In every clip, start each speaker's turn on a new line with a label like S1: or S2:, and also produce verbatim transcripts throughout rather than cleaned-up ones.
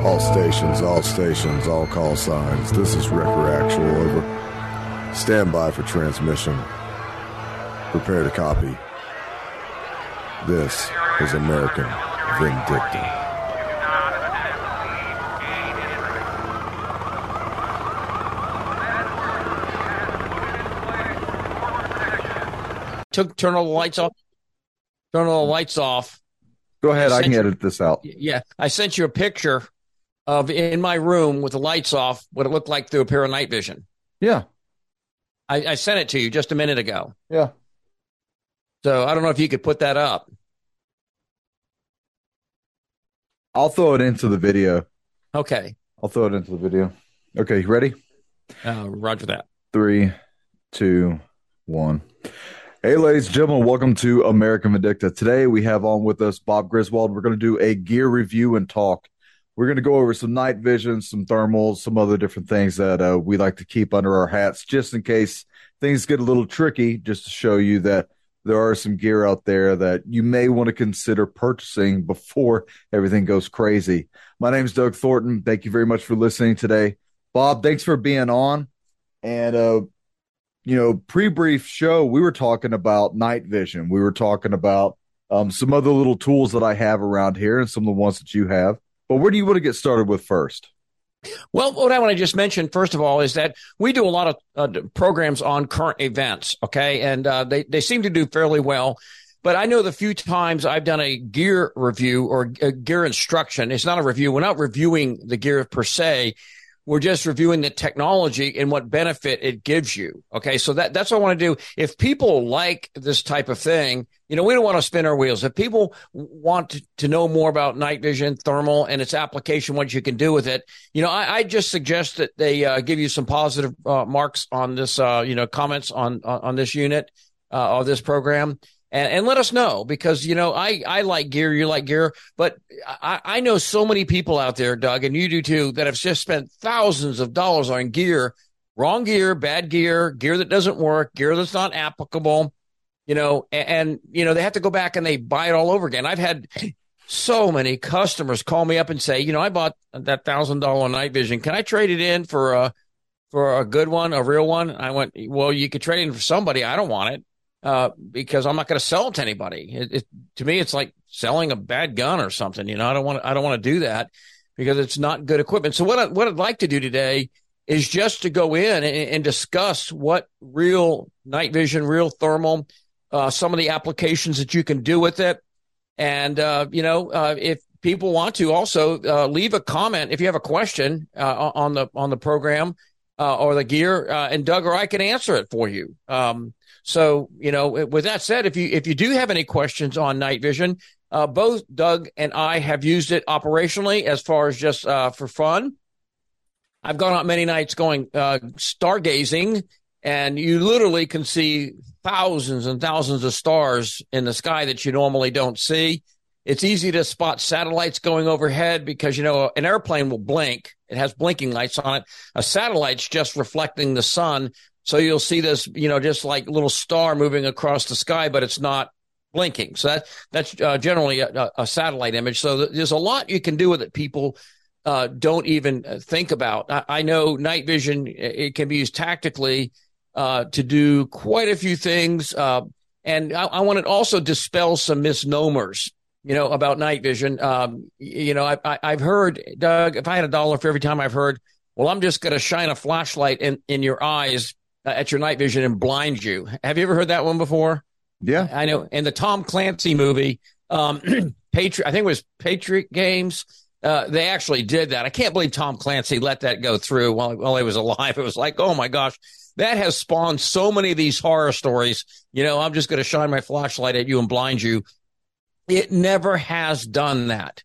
S1: All stations, all stations, all call signs. This is Wrecker Actual, over. Stand by for transmission. Prepare to copy. This is American Vindicta.
S2: Took turn all the lights off. Turn all the lights off.
S3: Go ahead. I, I can
S2: you,
S3: edit this out.
S2: Yeah, I sent you a picture of in my room with the lights off. What it looked like through a pair of night vision.
S3: Yeah,
S2: I, I sent it to you just a minute ago.
S3: Yeah.
S2: So I don't know if you could put that up.
S3: I'll throw it into the video.
S2: Okay.
S3: I'll throw it into the video. Okay, you ready?
S2: Uh, roger that.
S3: Three, two, one. Hey, ladies and gentlemen, welcome to American Vindicta. Today we have on with us Bob Griswold. We're going to do a gear review and talk. We're going to go over some night vision, some thermals, some other different things that uh, we like to keep under our hats just in case things get a little tricky, just to show you that there are some gear out there that you may want to consider purchasing before everything goes crazy. My name is Doug Thornton. Thank you very much for listening today. Bob, thanks for being on. And, uh, you know, pre-brief show, we were talking about night vision. We were talking about um, some other little tools that I have around here and some of the ones that you have. But where do you want to get started with first?
S2: Well, what I want to just mention, first of all, is that we do a lot of uh, programs on current events, okay? And uh, they, they seem to do fairly well. But I know the few times I've done a gear review or a gear instruction, it's not a review. We're not reviewing the gear per se. We're just reviewing the technology and what benefit it gives you. Okay, so that, that's what I want to do. If people like this type of thing, you know, we don't want to spin our wheels. If people want to, to know more about night vision, thermal, and its application, what you can do with it, you know, I, I just suggest that they uh, give you some positive uh, marks on this, uh, you know, comments on, on, on this unit uh, or this program. And, and let us know, because, you know, I, I like gear, you like gear, but I, I know so many people out there, Doug, and you do too, that have just spent thousands of dollars on gear, wrong gear, bad gear, gear that doesn't work, gear that's not applicable, you know, and, and, you know, they have to go back and they buy it all over again. I've had so many customers call me up and say, you know, I bought that thousand dollar night vision. Can I trade it in for a, for a good one, a real one? I went, well, you could trade it in for somebody. I don't want it. Uh, because I'm not going to sell it to anybody. It, it, to me, it's like selling a bad gun or something. You know, I don't want I don't want to do that because it's not good equipment. So what I, what I'd like to do today is just to go in and, and discuss what real night vision, real thermal, uh, some of the applications that you can do with it. And, uh, you know, uh, if people want to also uh, leave a comment, if you have a question uh, on the on the program uh, or the gear, uh, and Doug or I can answer it for you. Um So, you know, with that said, if you if you do have any questions on night vision, uh, both Doug and I have used it operationally as far as just uh, for fun. I've gone out many nights going uh, stargazing, and you literally can see thousands and thousands of stars in the sky that you normally don't see. It's easy to spot satellites going overhead because, you know, an airplane will blink. It has blinking lights on it. A satellite's just reflecting the sun. So you'll see this, you know, just like a little star moving across the sky, but it's not blinking. So that, that's uh, generally a, a satellite image. So th- there's a lot you can do with it people uh, don't even think about. I, I know night vision, it can be used tactically uh, to do quite a few things. Uh, and I, I want to also dispel some misnomers, you know, about night vision. Um, you know, I, I, I've heard, Doug, if I had a dollar for every time I've heard, well, I'm just going to shine a flashlight in, in your eyes at your night vision and blind you. Have you ever heard that one before?
S3: Yeah.
S2: I know. In the Tom Clancy movie, um, Patriot, I think it was Patriot Games, uh, they actually did that. I can't believe Tom Clancy let that go through while, while he was alive. It was like, oh my gosh, that has spawned so many of these horror stories. You know, I'm just going to shine my flashlight at you and blind you. It never has done that.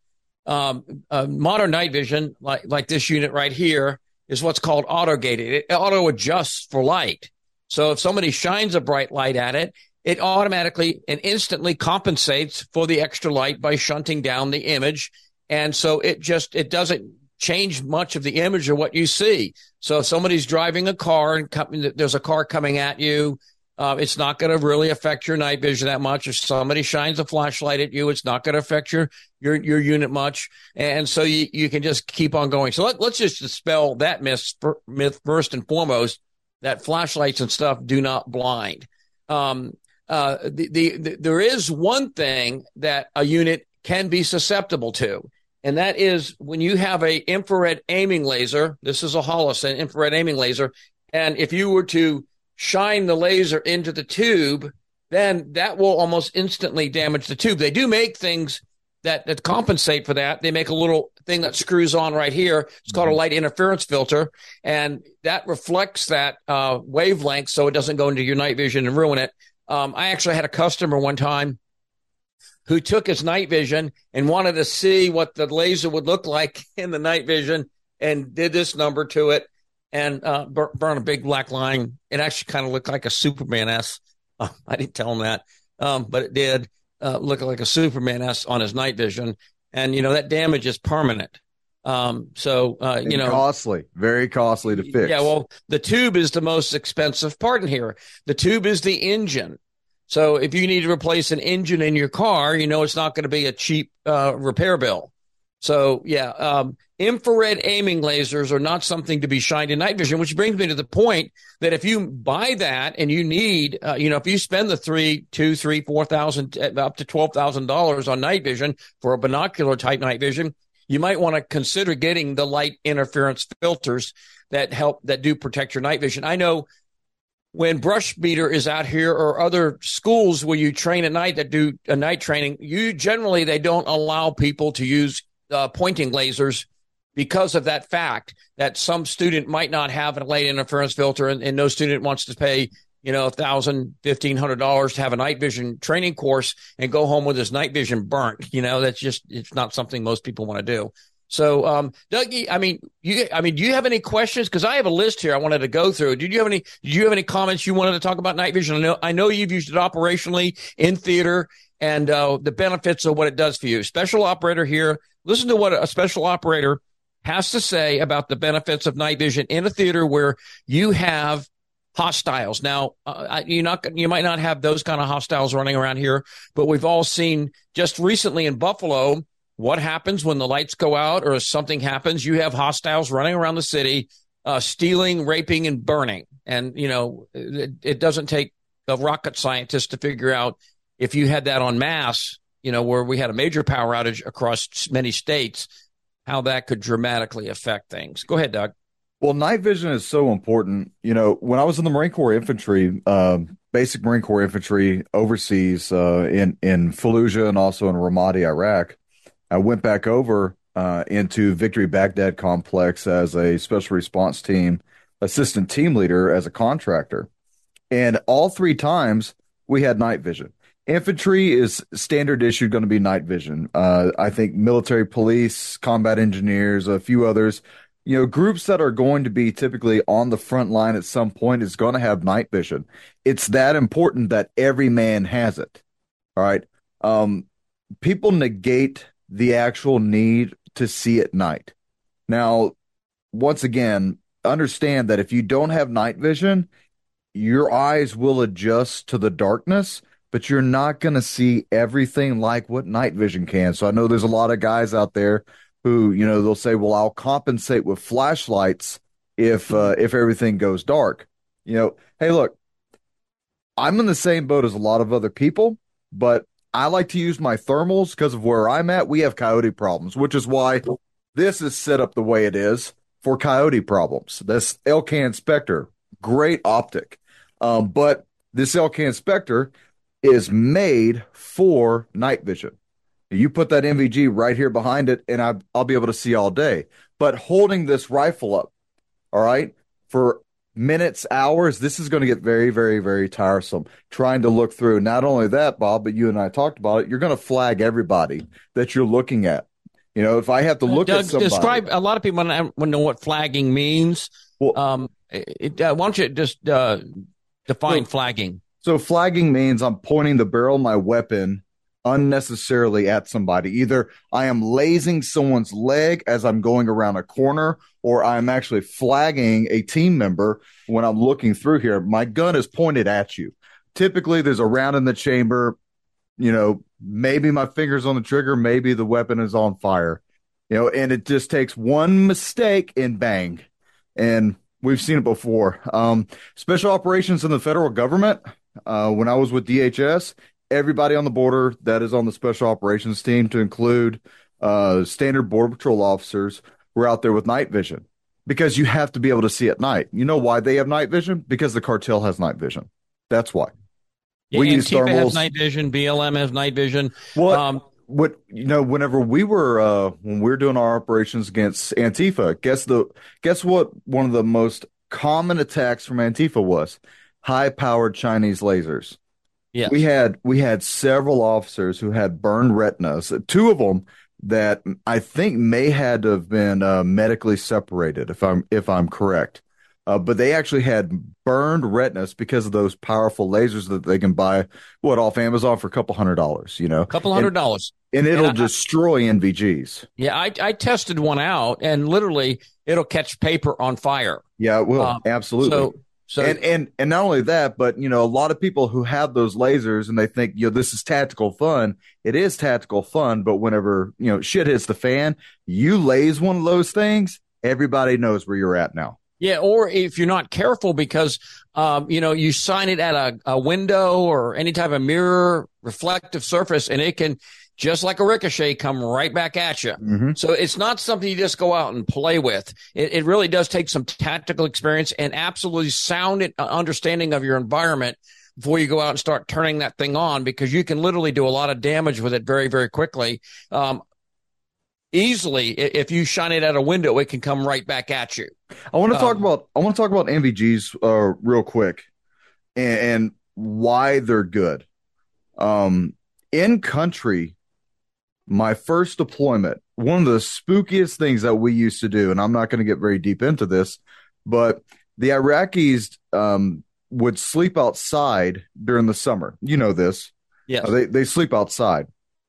S2: Um, uh, modern night vision, like, like this unit right here, is what's called auto-gated. It auto-adjusts for light. So if somebody shines a bright light at it, it automatically and instantly compensates for the extra light by shunting down the image. And so it just, it doesn't change much of the image or what you see. So if somebody's driving a car and com- there's a car coming at you, Uh, it's not going to really affect your night vision that much. If somebody shines a flashlight at you, it's not going to affect your your your unit much, and so you, you can just keep on going. So let, let's just dispel that myth, myth first and foremost, that flashlights and stuff do not blind. Um, uh, the, the, the there is one thing that a unit can be susceptible to, and that is when you have a infrared aiming laser. This is a Holosun infrared aiming laser, and if you were to shine the laser into the tube, then that will almost instantly damage the tube. They do make things that, that compensate for that. They make a little thing that screws on right here. It's called a light interference filter, and that reflects that uh, wavelength so it doesn't go into your night vision and ruin it. Um, I actually had a customer one time who took his night vision and wanted to see what the laser would look like in the night vision and did this number to it. And uh, burn a big black line. It actually kind of looked like a Superman S. Uh, I didn't tell him that, um, but it did uh, look like a Superman S on his night vision. And, you know, that damage is permanent. Um, so, uh, you know.
S3: Costly, very costly to fix.
S2: Yeah, well, the tube is the most expensive part in here. The tube is the engine. So if you need to replace an engine in your car, you know it's not going to be a cheap uh, repair bill. So, yeah, um, infrared aiming lasers are not something to be shined in night vision, which brings me to the point that if you buy that and you need, uh, you know, if you spend the three, two, three, four thousand, up to twelve thousand dollars on night vision for a binocular type night vision, you might want to consider getting the light interference filters that help, that do protect your night vision. I know when Brush Beater is out here or other schools where you train at night that do a night training, you generally, they don't allow people to use Uh, pointing lasers because of that fact that some student might not have a light interference filter, and, and no student wants to pay, you know, a thousand, fifteen hundred dollars to have a night vision training course and go home with his night vision burnt. You know, that's just, it's not something most people want to do. So, um, Dougie, I mean, you, I mean, do you have any questions? Because I have a list here I wanted to go through. Did you have any? Did you have any comments you wanted to talk about night vision? I know, I know you've used it operationally in theater and uh, the benefits of what it does for you. Special operator here. Listen to what a special operator has to say about the benefits of night vision in a theater where you have hostiles. Now, uh, you're not, you might not have those kind of hostiles running around here, but we've all seen just recently in Buffalo what happens when the lights go out or something happens. You have hostiles running around the city, uh, stealing, raping, and burning. And, you know, it, it doesn't take a rocket scientist to figure out if you had that en masse, you know, where we had a major power outage across many states, how that could dramatically affect things. Go ahead, Doug.
S3: Well, night vision is so important. You know, when I was in the Marine Corps infantry, uh, basic Marine Corps infantry overseas uh, in, in Fallujah and also in Ramadi, Iraq, I went back over uh, into Victory Baghdad complex as a special response team assistant team leader as a contractor. And all three times we had night vision. Infantry is standard issue going to be night vision. Uh, I think military police, combat engineers, a few others, you know, groups that are going to be typically on the front line at some point is going to have night vision. It's that important that every man has it. All right. Um, people negate the actual need to see at night. Now, once again, understand that if you don't have night vision, your eyes will adjust to the darkness, but you're not going to see everything like what night vision can. So I know there's a lot of guys out there who, you know, they'll say, well, I'll compensate with flashlights if uh, if everything goes dark. You know, hey, look, I'm in the same boat as a lot of other people, but I like to use my thermals because of where I'm at. We have coyote problems, which is why this is set up the way it is for coyote problems. This Elcan Spectre, great optic. Um, but this Elcan Spectre is made for night vision. You put that M V G right here behind it, and I, I'll be able to see all day. But holding this rifle up, all right, for minutes, hours, this is going to get very, very, very tiresome. Trying to look through. Not only that, Bob, but you and I talked about it. You're going to flag everybody that you're looking at. You know, if I have to look
S2: Doug,
S3: at somebody.
S2: Describe, a lot of people want to know what flagging means. Well, um, it, uh, why don't you just uh, define so, flagging?
S3: So flagging means I'm pointing the barrel of my weapon unnecessarily at somebody. Either I am lasing someone's leg as I'm going around a corner, or I'm actually flagging a team member when I'm looking through here. My gun is pointed at you. typically there's a round in the chamber. You know, maybe my finger's on the trigger, maybe the weapon is on fire. You know, and it just takes one mistake and bang. And we've seen it before. Um, special operations in the federal government. Uh, when I was with D H S, everybody on the border that is on the special operations team, to include uh, standard border patrol officers, were out there with night vision, because you have to be able to see at night. You know why they have night vision? Because the cartel has night vision. That's why.
S2: Yeah, we use Antifa has night vision. B L M has night vision.
S3: Well,
S2: um,
S3: what you know, whenever we were uh, when we were doing our operations against Antifa, guess the guess what? One of the most common attacks from Antifa was high-powered Chinese lasers.
S2: Yeah,
S3: we had we had several officers who had burned retinas. Two of them that I think may had to have been uh, medically separated, if I'm if I'm correct. Uh, but they actually had burned retinas because of those powerful lasers that they can buy, what, off Amazon for a couple hundred dollars, you know?
S2: A couple hundred dollars.
S3: And, and it'll
S2: and I,
S3: destroy N V Gs.
S2: Yeah, I, I tested one out, and literally it'll catch paper on fire.
S3: Yeah, it will. Um, Absolutely.
S2: So, so
S3: and, and, and not only that, but, you know, a lot of people who have those lasers and they think, you know, this is tactical fun. It is tactical fun, but whenever, you know, shit hits the fan, you laze one of those things, everybody knows where you're at now.
S2: Yeah, or if you're not careful, because, um, you know, you shine it at a, a window or any type of mirror, reflective surface, and it can, just like a ricochet, come right back at you.
S3: Mm-hmm.
S2: So it's not something you just go out and play with. It, it really does take some tactical experience and absolutely sound understanding of your environment before you go out and start turning that thing on, because you can literally do a lot of damage with it very, very quickly. Um, easily, if you shine it at a window, it can come right back at you.
S3: I want to talk
S2: um,
S3: about I want to talk about N V Gs uh, real quick, and, and why they're good. Um, in country, my first deployment, one of the spookiest things that we used to do, and I'm not going to get very deep into this, but the Iraqis um, would sleep outside during the summer. You know this.
S2: Yes.
S3: Uh, they they sleep outside,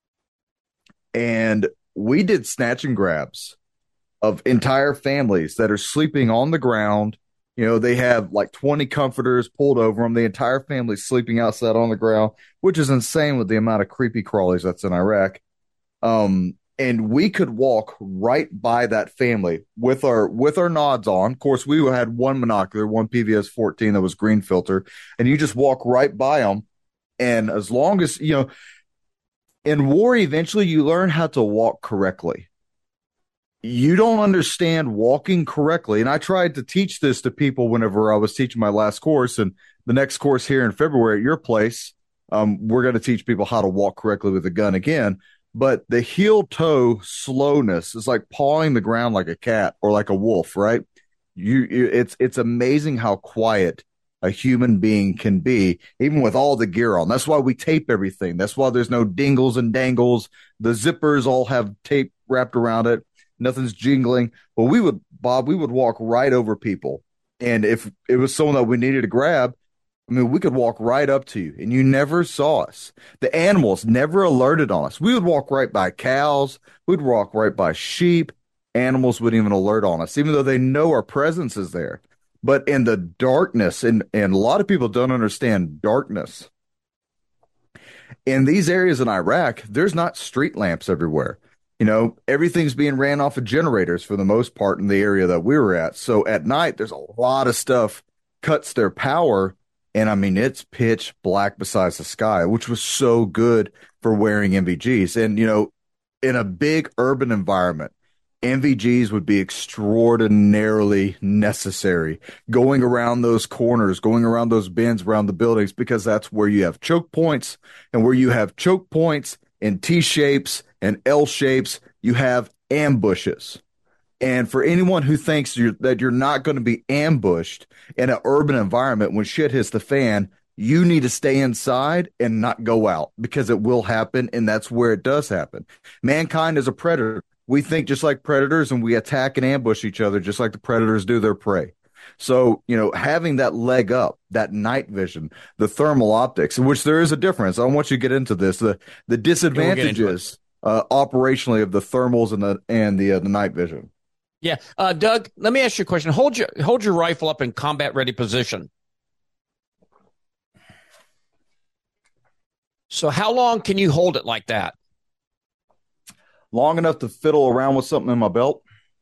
S3: and we did snatch and grabs of entire families that are sleeping on the ground. You know, they have like twenty comforters pulled over them. The entire family sleeping outside on the ground, which is insane with the amount of creepy crawlies that's in Iraq. Um, and we could walk right by that family with our with our nods on. Of course, we had one monocular, one P V S fourteen that was green filter, and you just walk right by them. And as long as, you know, in war, eventually you learn how to walk correctly. You don't understand walking correctly. And I tried to teach this to people whenever I was teaching my last course, and the next course here in February at your place, um, we're going to teach people how to walk correctly with a gun again. But the heel toe slowness is like pawing the ground like a cat or like a wolf, right? You, you it's, it's amazing how quiet a human being can be, even with all the gear on. That's why we tape everything. That's why there's no dingles and dangles. The zippers all have tape wrapped around it. Nothing's jingling. Well, we would, Bob, we would walk right over people. And if it was someone that we needed to grab, I mean, we could walk right up to you and you never saw us. The animals never alerted on us. We would walk right by cows. We'd walk right by sheep. Animals wouldn't even alert on us, even though they know our presence is there. But in the darkness, and, and a lot of people don't understand darkness. In these areas in Iraq, there's not street lamps everywhere. You know, everything's being ran off of generators for the most part in the area that we were at. So at night, there's a lot of stuff cuts their power. And I mean, it's pitch black besides the sky, which was so good for wearing N V Gs. And, you know, in a big urban environment, N V Gs would be extraordinarily necessary, going around those corners, going around those bends around the buildings, because that's where you have choke points, and where you have choke points in T shapes and L shapes, you have ambushes. And for anyone who thinks you're, that you're not going to be ambushed in an urban environment when shit hits the fan, you need to stay inside and not go out, because it will happen, and that's where it does happen. Mankind is a predator. We think just like predators, and we attack and ambush each other just like the predators do their prey. So, you know, having that leg up, that night vision, the thermal optics, in which there is a difference. I want you to get into this. The the disadvantages uh, operationally of the thermals and the and the uh, the night vision.
S2: Yeah, uh, Doug, let me ask you a question. Hold your hold your rifle up in combat ready position. So how long can you hold it like that?
S3: Long enough to fiddle around with something in my belt.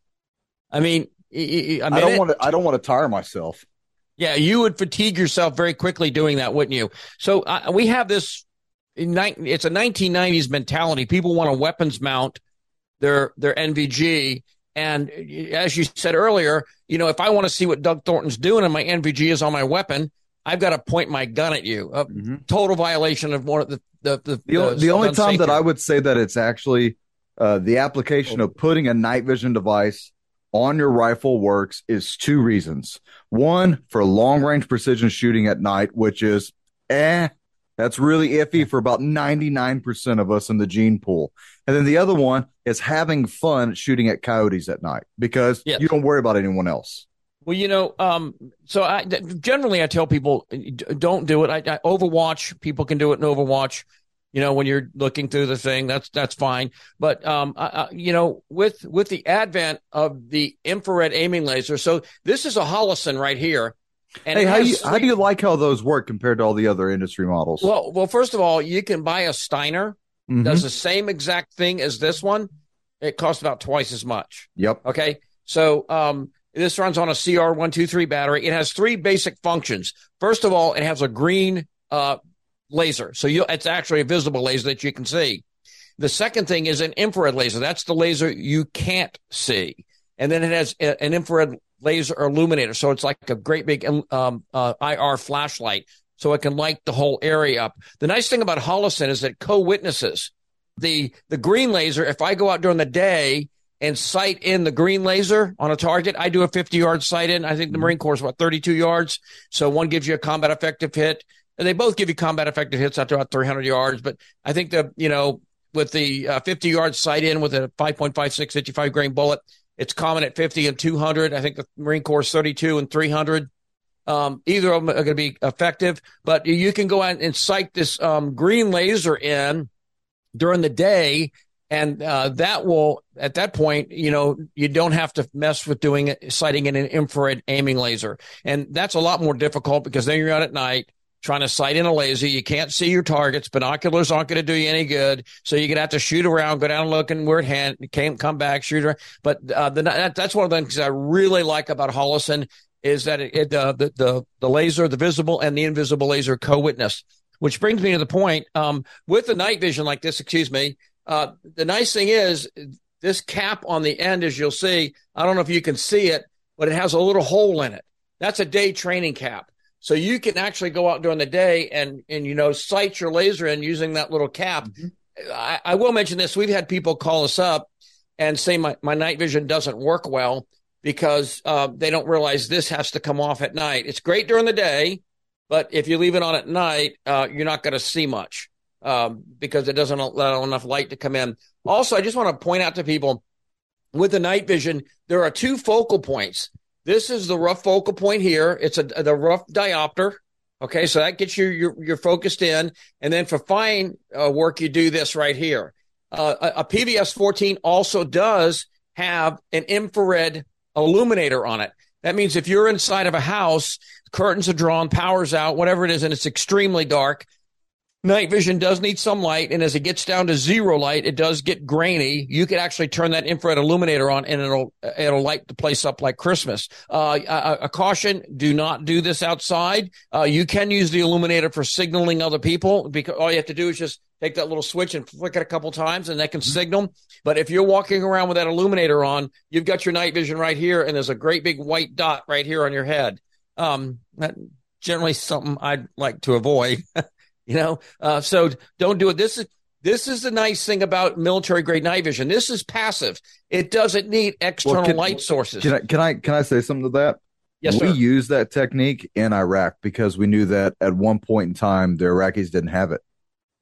S2: I mean, I
S3: don't want to. I don't want to tire myself.
S2: Yeah, you would fatigue yourself very quickly doing that, wouldn't you? So uh, we have this. It's a nineteen nineties mentality. People want to weapons mount their their N V G, and as you said earlier, you know, if I want to see what Doug Thornton's doing and my N V G is on my weapon, I've got to point my gun at you. A mm-hmm. total violation of one of the the the,
S3: the, the, the only time that I would say that it's actually uh, the application oh. of putting a night vision device on your rifle works is two reasons. One, for long range precision shooting at night, which is eh, that's really iffy for about ninety-nine percent of us in the gene pool. And then the other one is having fun shooting at coyotes at night because yes. you don't worry about anyone else.
S2: Well, you know, um, so I generally I tell people don't do it. I, I Overwatch, people can do it in Overwatch. You know, when you're looking through the thing, that's that's fine. But um, I, you know, with with the advent of the infrared aiming laser, so this is a Holosun right here.
S3: And hey, how do you how do you like how those work compared to all the other industry models?
S2: Well, well, first of all, you can buy a Steiner, mm-hmm. does the same exact thing as this one. It costs about twice as much.
S3: Yep.
S2: Okay, so um, this runs on a C R one twenty-three battery. It has three basic functions. First of all, it has a green uh laser. So you, it's actually a visible laser that you can see. The second thing is an infrared laser. That's the laser you can't see. And then it has a, an infrared laser illuminator. So it's like a great big um, uh, I R flashlight. So it can light the whole area up. The nice thing about Holosun is that co-witnesses. The, the green laser, if I go out during the day and sight in the green laser on a target, I do a fifty-yard sight in. I think the Marine Corps is about thirty-two yards. So one gives you a combat effective hit. They both give you combat effective hits out to about three hundred yards, but I think the, you know, with the uh, fifty yard sight in with a five point five six fifty-five grain bullet, it's common at fifty and two hundred. I think the Marine Corps is thirty-two and three hundred. Um, either of them are going to be effective, but you can go out and sight this um, green laser in during the day. And uh, that will, at that point, you know, you don't have to mess with doing it, sighting in an infrared aiming laser. And that's a lot more difficult because then you're out at night trying to sight in a laser. You can't see your targets. Binoculars aren't going to do you any good. So you're going to have to shoot around, go down looking where it hand, can't come back, shoot around. But uh, the, that, that's one of the things I really like about Holosun is that it, it uh, the, the, the laser, the visible and the invisible laser co-witness, which brings me to the point, um, with the night vision like this, excuse me, uh, the nice thing is this cap on the end, as you'll see, I don't know if you can see it, but it has a little hole in it. That's a day training cap. So you can actually go out during the day and, and you know, sight your laser in using that little cap. Mm-hmm. I, I will mention this. We've had people call us up and say my, my night vision doesn't work well because uh, they don't realize this has to come off at night. It's great during the day, but if you leave it on at night, uh, you're not going to see much um, because it doesn't allow enough light to come in. Also, I just want to point out to people with the night vision, there are two focal points. This is the rough focal point here. It's a the rough diopter. Okay, so that gets you you're, you're focused in, and then for fine uh, work, you do this right here. Uh, a, a P V S fourteen also does have an infrared illuminator on it. That means if you're inside of a house, curtains are drawn, power's out, whatever it is, and it's extremely dark. Night vision does need some light, and as it gets down to zero light, it does get grainy. You could actually turn that infrared illuminator on, and it'll it'll light the place up like Christmas. Uh, a, a caution: do not do this outside. Uh, you can use the illuminator for signaling other people, because all you have to do is just take that little switch and flick it a couple times, and that can signal. But if you're walking around with that illuminator on, you've got your night vision right here, and there's a great big white dot right here on your head. Um, that generally something I'd like to avoid. You know, uh, so don't do it. This is this is the nice thing about military grade night vision. This is passive. It doesn't need external well, can, light sources.
S3: Can I can I can I say something to that?
S2: Yes,
S3: we
S2: sir.
S3: used that technique in Iraq because we knew that at one point in time the Iraqis didn't have it.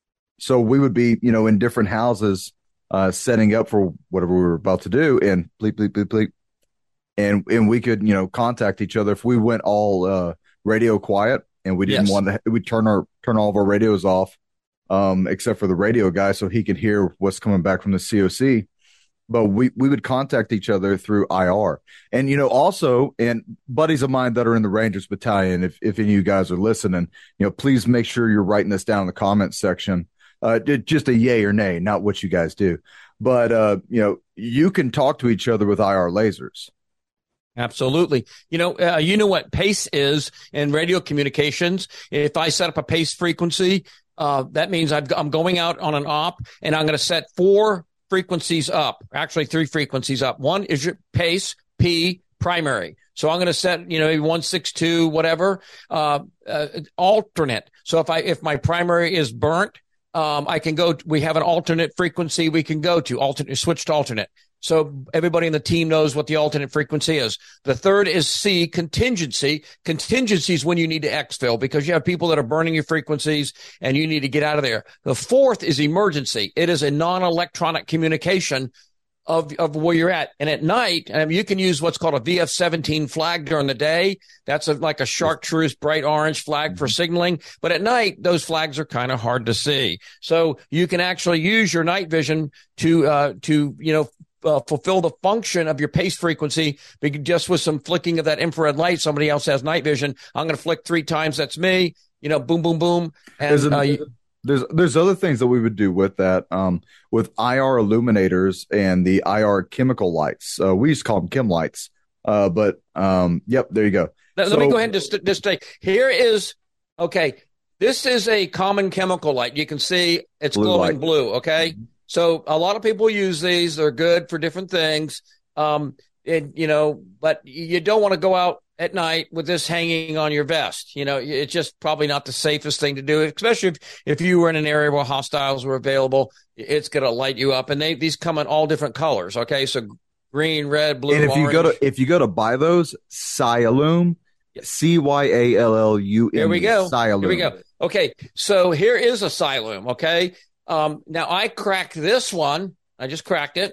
S3: So we would be, you know, in different houses, uh, setting up for whatever we were about to do, and bleep bleep bleep bleep, and and we could, you know, contact each other if we went all uh, radio quiet. And we didn't yes. want to, we'd turn our, turn all of our radios off, um, except for the radio guy, so he could hear what's coming back from the C O C. But we, we would contact each other through I R. And, you know, also, and buddies of mine that are in the Rangers Battalion, if, if any of you guys are listening, you know, please make sure you're writing this down in the comments section. uh, just a yay or nay, not what you guys do. But, uh, you know, you can talk to each other with I R lasers.
S2: Absolutely. You know, uh, you know what PACE is in radio communications. If I set up a PACE frequency, uh, that means I've, I'm going out on an op and I'm going to set four frequencies up, actually three frequencies up. One is your PACE, P, primary. So I'm going to set, you know, one sixty-two, whatever, uh, uh, alternate. So if I, if my primary is burnt, um, I can go, we have an alternate frequency we can go to, alternate, switch to alternate. So everybody in the team knows what the alternate frequency is. The third is C, contingency. Contingency is when you need to exfil because you have people that are burning your frequencies and you need to get out of there. The fourth is emergency. It is a non-electronic communication of, of where you're at. And at night, um, you can use what's called a V F seventeen flag during the day. That's a, like a chartreuse bright orange flag for signaling. But at night, those flags are kind of hard to see. So you can actually use your night vision to, uh, to, you know, Uh, fulfill the function of your PACE frequency just with some flicking of that infrared light. Somebody else has night vision. I'm going to flick three times. That's me. You know, boom, boom, boom. And
S3: there's,
S2: uh,
S3: a, there's there's other things that we would do with that, um, with I R illuminators and the I R chemical lights. Uh, we used to call them chem lights. Uh, but um, yep, there you go.
S2: Let,
S3: so,
S2: let me go ahead and just just say here is okay. This is a common chemical light. You can see it's
S3: blue
S2: glowing
S3: light.
S2: blue. Okay. Mm-hmm. So a lot of people use these. They're good for different things. Um, and, you know, but you don't want to go out at night with this hanging on your vest. You know, it's just probably not the safest thing to do, especially if, if you were in an area where hostiles were available. It's going to light you up. And they these come in all different colors. Okay. So green, red, blue,
S3: and if
S2: orange.
S3: you go to if you go to buy those, Cyalume, C Y A L L U M.
S2: Here we go.
S3: Cyalume.
S2: Here we go. Okay. So here is a Cyalume. Okay. Um, now I cracked this one. I just cracked it.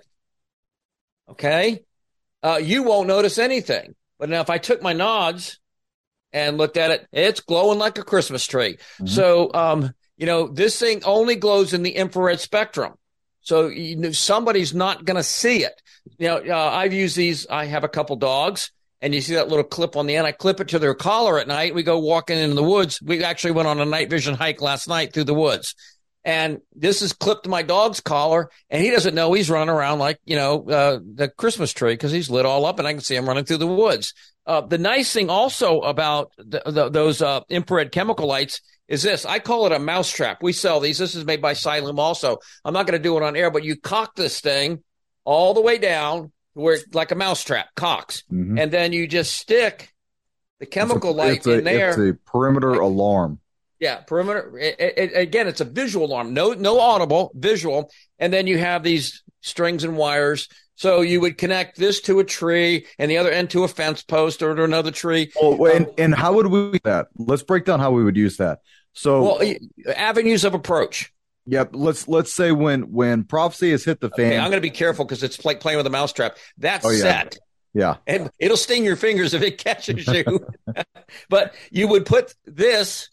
S2: Okay. Uh, you won't notice anything. But now if I took my nods and looked at it, it's glowing like a Christmas tree. Mm-hmm. So, um, you know, this thing only glows in the infrared spectrum. So you know, somebody's not going to see it. You know, uh, I've used these. I have a couple dogs. And you see that little clip on the end. I clip it to their collar at night. We go walking in the woods. We actually went on a night vision hike last night through the woods. And this is clipped to my dog's collar, and he doesn't know he's running around like, you know, uh, the Christmas tree because he's lit all up, and I can see him running through the woods. Uh, the nice thing also about the, the, those uh, infrared chemical lights is this. I call it a mousetrap. We sell these. This is made by Cyalume also. I'm not going to do it on air, but you cock this thing all the way down where it's like a mousetrap, cocks. Mm-hmm. And then you just stick the chemical
S3: it's a,
S2: light
S3: it's a,
S2: in there.
S3: It's a perimeter
S2: right.
S3: alarm.
S2: Yeah, perimeter. It, it, again, it's a visual alarm. No, no audible, visual. And then you have these strings and wires. So you would connect this to a tree and the other end to a fence post or to another tree.
S3: Oh, and, um, and how would we do that? Let's break down how we would use that. So,
S2: well, avenues of approach.
S3: Yep. Let's let's say when when prophecy has hit the fan.
S2: Okay, I'm going to be careful because it's like playing with a mousetrap. That's
S3: oh, yeah.
S2: set.
S3: Yeah.
S2: And it'll sting your fingers if it catches you. But you would put this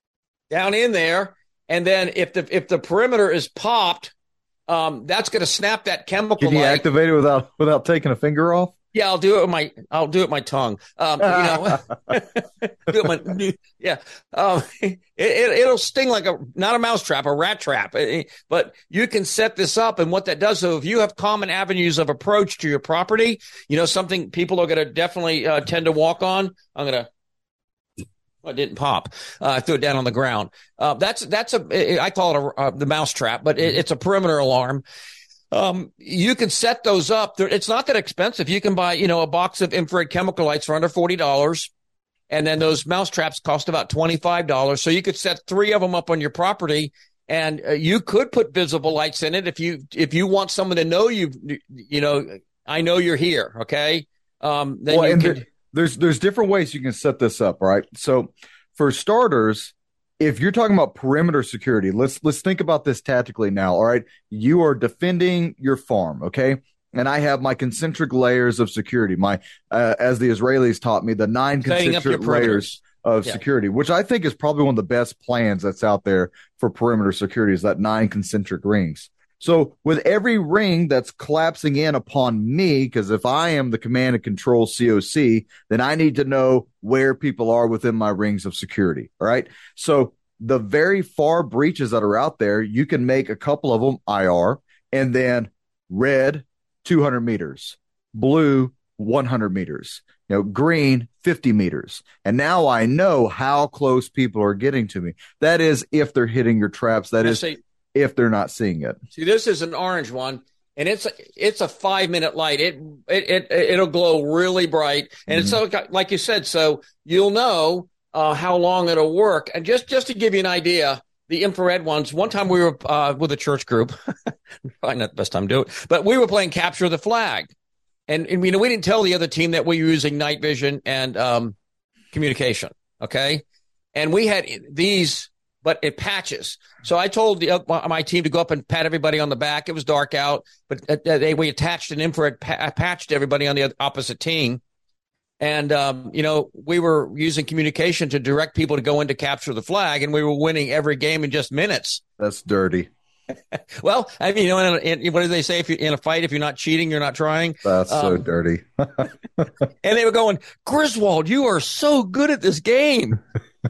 S2: down in there, and then if the if the perimeter is popped, um, that's going to snap that chemical.
S3: Can you
S2: light.
S3: activate it without without taking a finger off?
S2: Yeah, I'll do it with my I'll do it with my tongue. Um, you know, do it my, yeah. Um, it, it it'll sting like a not a mouse trap, a rat trap. But you can set this up, and what that does. So if you have common avenues of approach to your property, you know something people are going to definitely uh, tend to walk on. I'm going to. Well, it didn't pop. Uh, I threw it down on the ground. Uh, that's that's a I call it a, uh, the mouse trap, but it, it's a perimeter alarm. Um, you can set those up. It's not that expensive. You can buy, you know, a box of infrared chemical lights for under forty dollars. And then those mouse traps cost about twenty-five dollars. So you could set three of them up on your property, and uh, you could put visible lights in it if you, if you want someone to know you, you know, I know you're here. Okay. Um, then
S3: well,
S2: you
S3: and
S2: can.
S3: There, there's, there's different ways you can set this up, right? So for starters, if you're talking about perimeter security, let's let's think about this tactically now. All right, you are defending your farm, okay? And I have my concentric layers of security. My, uh, as the Israelis taught me, the nine concentric layers of yeah. security, which I think is probably one of the best plans that's out there for perimeter security. Is that nine concentric rings? So with every ring that's collapsing in upon me, because if I am the command and control C O C, then I need to know where people are within my rings of security. All right. So the very far breaches that are out there, you can make a couple of them I R, and then red, two hundred meters, blue, one hundred meters, you know, green, fifty meters. And now I know how close people are getting to me. That is if they're hitting your traps. That is
S2: see,
S3: if they're not seeing it.
S2: See, this is an orange one, and it's a, it's a five minute light. It it, it it'll glow really bright, and mm-hmm. it's so, like you said, so you'll know uh, how long it'll work. And just just to give you an idea, the infrared ones. One time we were uh, with a church group, probably not the best time to do it, but we were playing capture the flag. And, and you know, we didn't tell the other team that we were using night vision and um, communication, okay? And we had these, but it patches. So I told the, uh, my team to go up and pat everybody on the back. It was dark out, but uh, they we attached an infrared pa- patch to everybody on the opposite team. And, um, you know, we were using communication to direct people to go in to capture the flag, and we were winning every game in just minutes.
S3: That's dirty.
S2: Well, I mean, you know, in, in, what do they say? If you're in a fight, if you're not cheating, you're not trying.
S3: That's um, so dirty.
S2: And they were going, Griswold, you are so good at this game.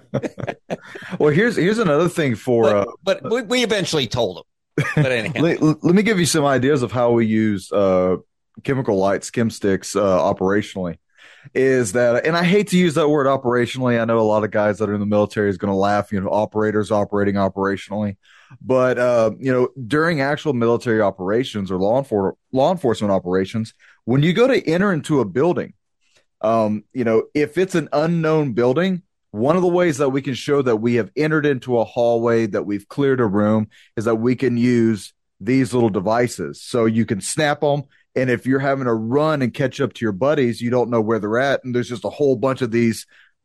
S3: Well, here's here's another thing for.
S2: But,
S3: uh,
S2: but we, we eventually told them. But anyhow,
S3: let, let me give you some ideas of how we use uh, chemical lights, chem sticks, uh, operationally. Is that, and I hate to use that word operationally. I know a lot of guys that are in the military is going to laugh. You know, operators operating operationally. But, uh, you know, during actual military operations or law, enfor- law enforcement operations, when you go to enter into a building, um, you know, if it's an unknown building, one of the ways that we can show that we have entered into a hallway, that we've cleared a room, is that we can use these little devices. So you can snap them. And if you're having to run and catch up to your buddies, you don't know where they're at. And there's just a whole bunch of these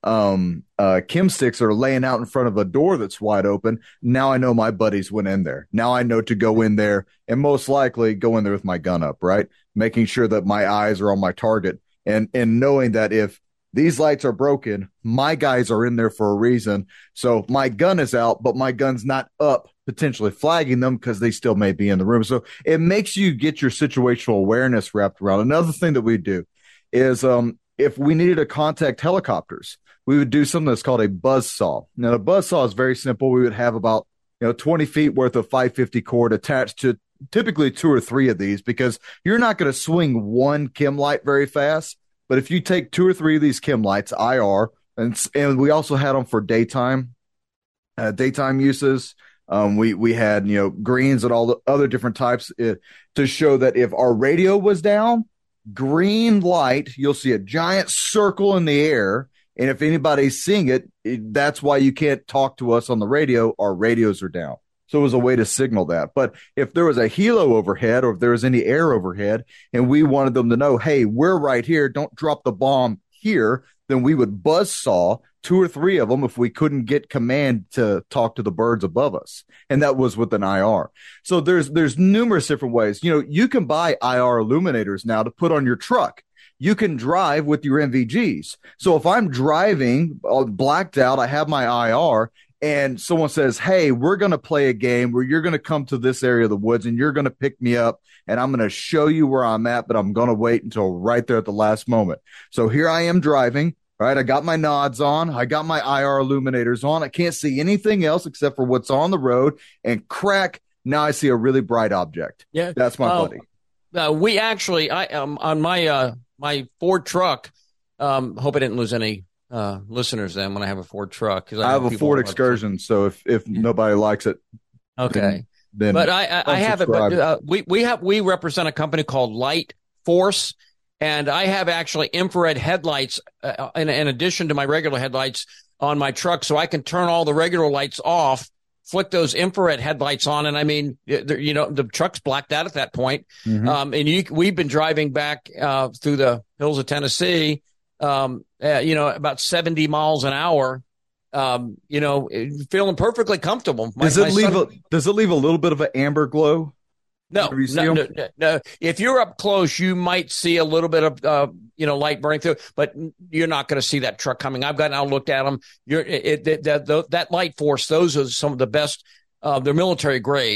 S3: um uh chem sticks are laying out in front of a door that's wide open. Now I know my buddies went in there. Now I know to go in there and most likely go in there with my gun up, right? Making sure that my eyes are on my target, and and knowing that if these lights are broken, my guys are in there for a reason. So my gun is out, but my gun's not up, potentially flagging them because they still may be in the room. So it makes you get your situational awareness wrapped around. Another thing that we do is um if we needed to contact helicopters, we would do something that's called a buzz saw. Now, a buzz saw is very simple. We would have about, you know, twenty feet worth of five fifty cord attached to typically two or three of these, because you're not going to swing one chem light very fast. But if you take two or three of these chem lights, I R, and and we also had them for daytime, uh, daytime uses. Um, we we had, you know, greens and all the other different types uh, to show that if our radio was down, green light, you'll see a giant circle in the air. And if anybody's seeing it, it, that's why you can't talk to us on the radio. Our radios are down. So it was a way to signal that. But if there was a helo overhead, or if there was any air overhead, and we wanted them to know, hey, we're right here, don't drop the bomb here, then we would buzz saw two or three of them if we couldn't get command to talk to the birds above us. And that was with an I R. So there's there's numerous different ways. You know, you can buy I R illuminators now to put on your truck. You can drive with your M V Gs. So if I'm driving uh, blacked out, I have my I R, and someone says, hey, we're going to play a game where you're going to come to this area of the woods and you're going to pick me up, and I'm going to show you where I'm at, but I'm going to wait until right there at the last moment. So here I am driving, right? I got my nods on. I got my I R illuminators on. I can't see anything else except for what's on the road, and crack, now I see a really bright object.
S2: Yeah.
S3: That's my
S2: uh,
S3: buddy.
S2: Uh, we actually, I um, on my uh, my Ford truck, um, hope I didn't lose any uh, listeners then when I have a Ford truck. Cause I,
S3: I have a Ford Excursion, so if, if nobody likes it,
S2: okay.
S3: Then, then
S2: but I, I, I have it. But uh, we we have we represent a company called Light Force, and I have actually infrared headlights uh, in, in addition to my regular headlights on my truck, so I can turn all the regular lights off, flick those infrared headlights on, and I mean, you know, the truck's blacked out at that point. Mm-hmm. Um, and you, we've been driving back uh, through the hills of Tennessee, um, uh, you know, about seventy miles an hour. Um, you know, feeling perfectly comfortable. My,
S3: does it leave
S2: son,
S3: a Does it leave a little bit of an amber glow?
S2: No, no, no, no, no. If you're up close, you might see a little bit of, uh, you know, light burning through, but you're not going to see that truck coming. I've gotten out and looked at them. You're, it, it, that, that, that Light Force, those are some of the best. Uh, they're military grade.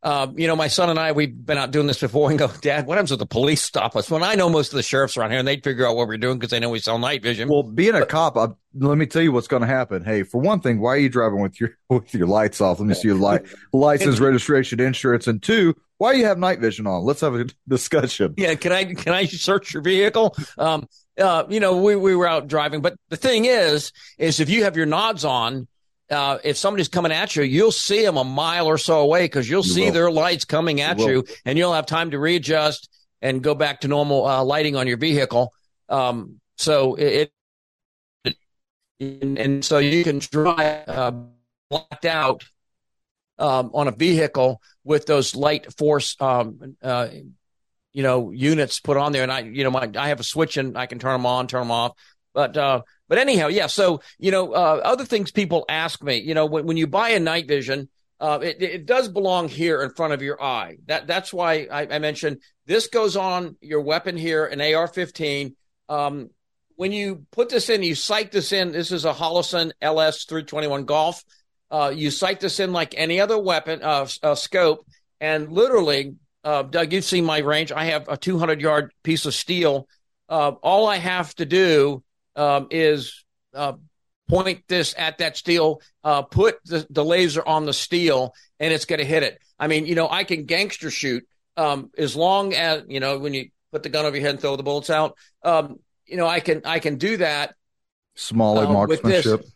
S2: Um, you know, my son and I, we've been out doing this before and go, Dad, what happens if the police stop us? When I know most of the sheriffs around here and they'd figure out what we're doing because they know we sell night vision.
S3: Well, being a
S2: but,
S3: cop, I, let me tell you what's going to happen. Hey, for one thing, why are you driving with your with your lights off? Let me see your light, license, registration, insurance, and two, why do you have night vision on? Let's have a discussion.
S2: Yeah, can I can I search your vehicle? Um, uh, you know, we we were out driving, but the thing is, is if you have your nods on. Uh, if somebody's coming at you, you'll see them a mile or so away because you'll
S3: You
S2: see
S3: will.
S2: their lights coming at
S3: You
S2: you,
S3: will.
S2: and you'll have time to readjust and go back to normal uh, lighting on your vehicle. Um, so it, it and, and so you can drive uh, blacked out um, on a vehicle with those light force, um, uh, you know, units put on there. And I, you know, my I have a switch and I can turn them on, turn them off, but. Uh, But anyhow, yeah. So, you know, uh, other things people ask me, you know, when, when you buy a night vision, uh, it, it does belong here in front of your eye. That That's why I, I mentioned this goes on your weapon here, an A R fifteen. Um, when you put this in, you sight this in. This is a Holosun L S three twenty-one Golf. Uh, you sight this in like any other weapon, uh, uh, scope. And literally, uh, Doug, you've seen my range. I have a two hundred yard piece of steel. Uh, all I have to do Um, is uh, point this at that steel, uh, put the, the laser on the steel, and it's going to hit it. I mean, you know, I can gangster shoot um, as long as, you know, when you put the gun over your head and throw the bullets out, um, you know, I can I can do that.
S3: Small
S2: uh,
S3: marksmanship.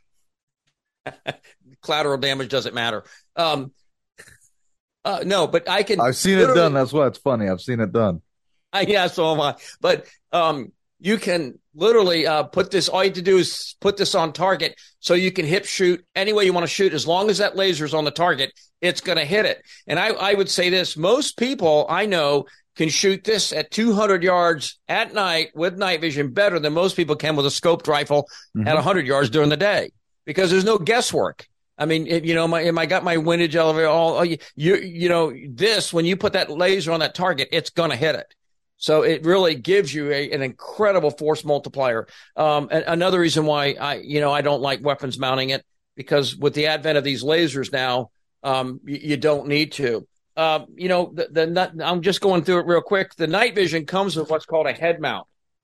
S2: Collateral damage doesn't matter. Um, uh, no, but I can.
S3: I've seen it done. That's why it's funny. I've seen it done.
S2: I, yeah, so am I. But um, you can literally uh, put this, all you have to do is put this on target so you can hip shoot any way you want to shoot. As long as that laser is on the target, it's going to hit it. And I, I would say this, most people I know can shoot this at two hundred yards at night with night vision better than most people can with a scoped rifle mm-hmm. at one hundred yards during the day because there's no guesswork. I mean, it, you know, my, I got my windage elevator, all, you, you, you know, this, when you put that laser on that target, it's going to hit it. So it really gives you a, an incredible force multiplier. Um, and another reason why I, you know, I don't like weapons mounting it because with the advent of these lasers now, um, you, you don't need to. Um, you know, the, the I'm just going through it real quick. The night vision comes with what's called a head mount.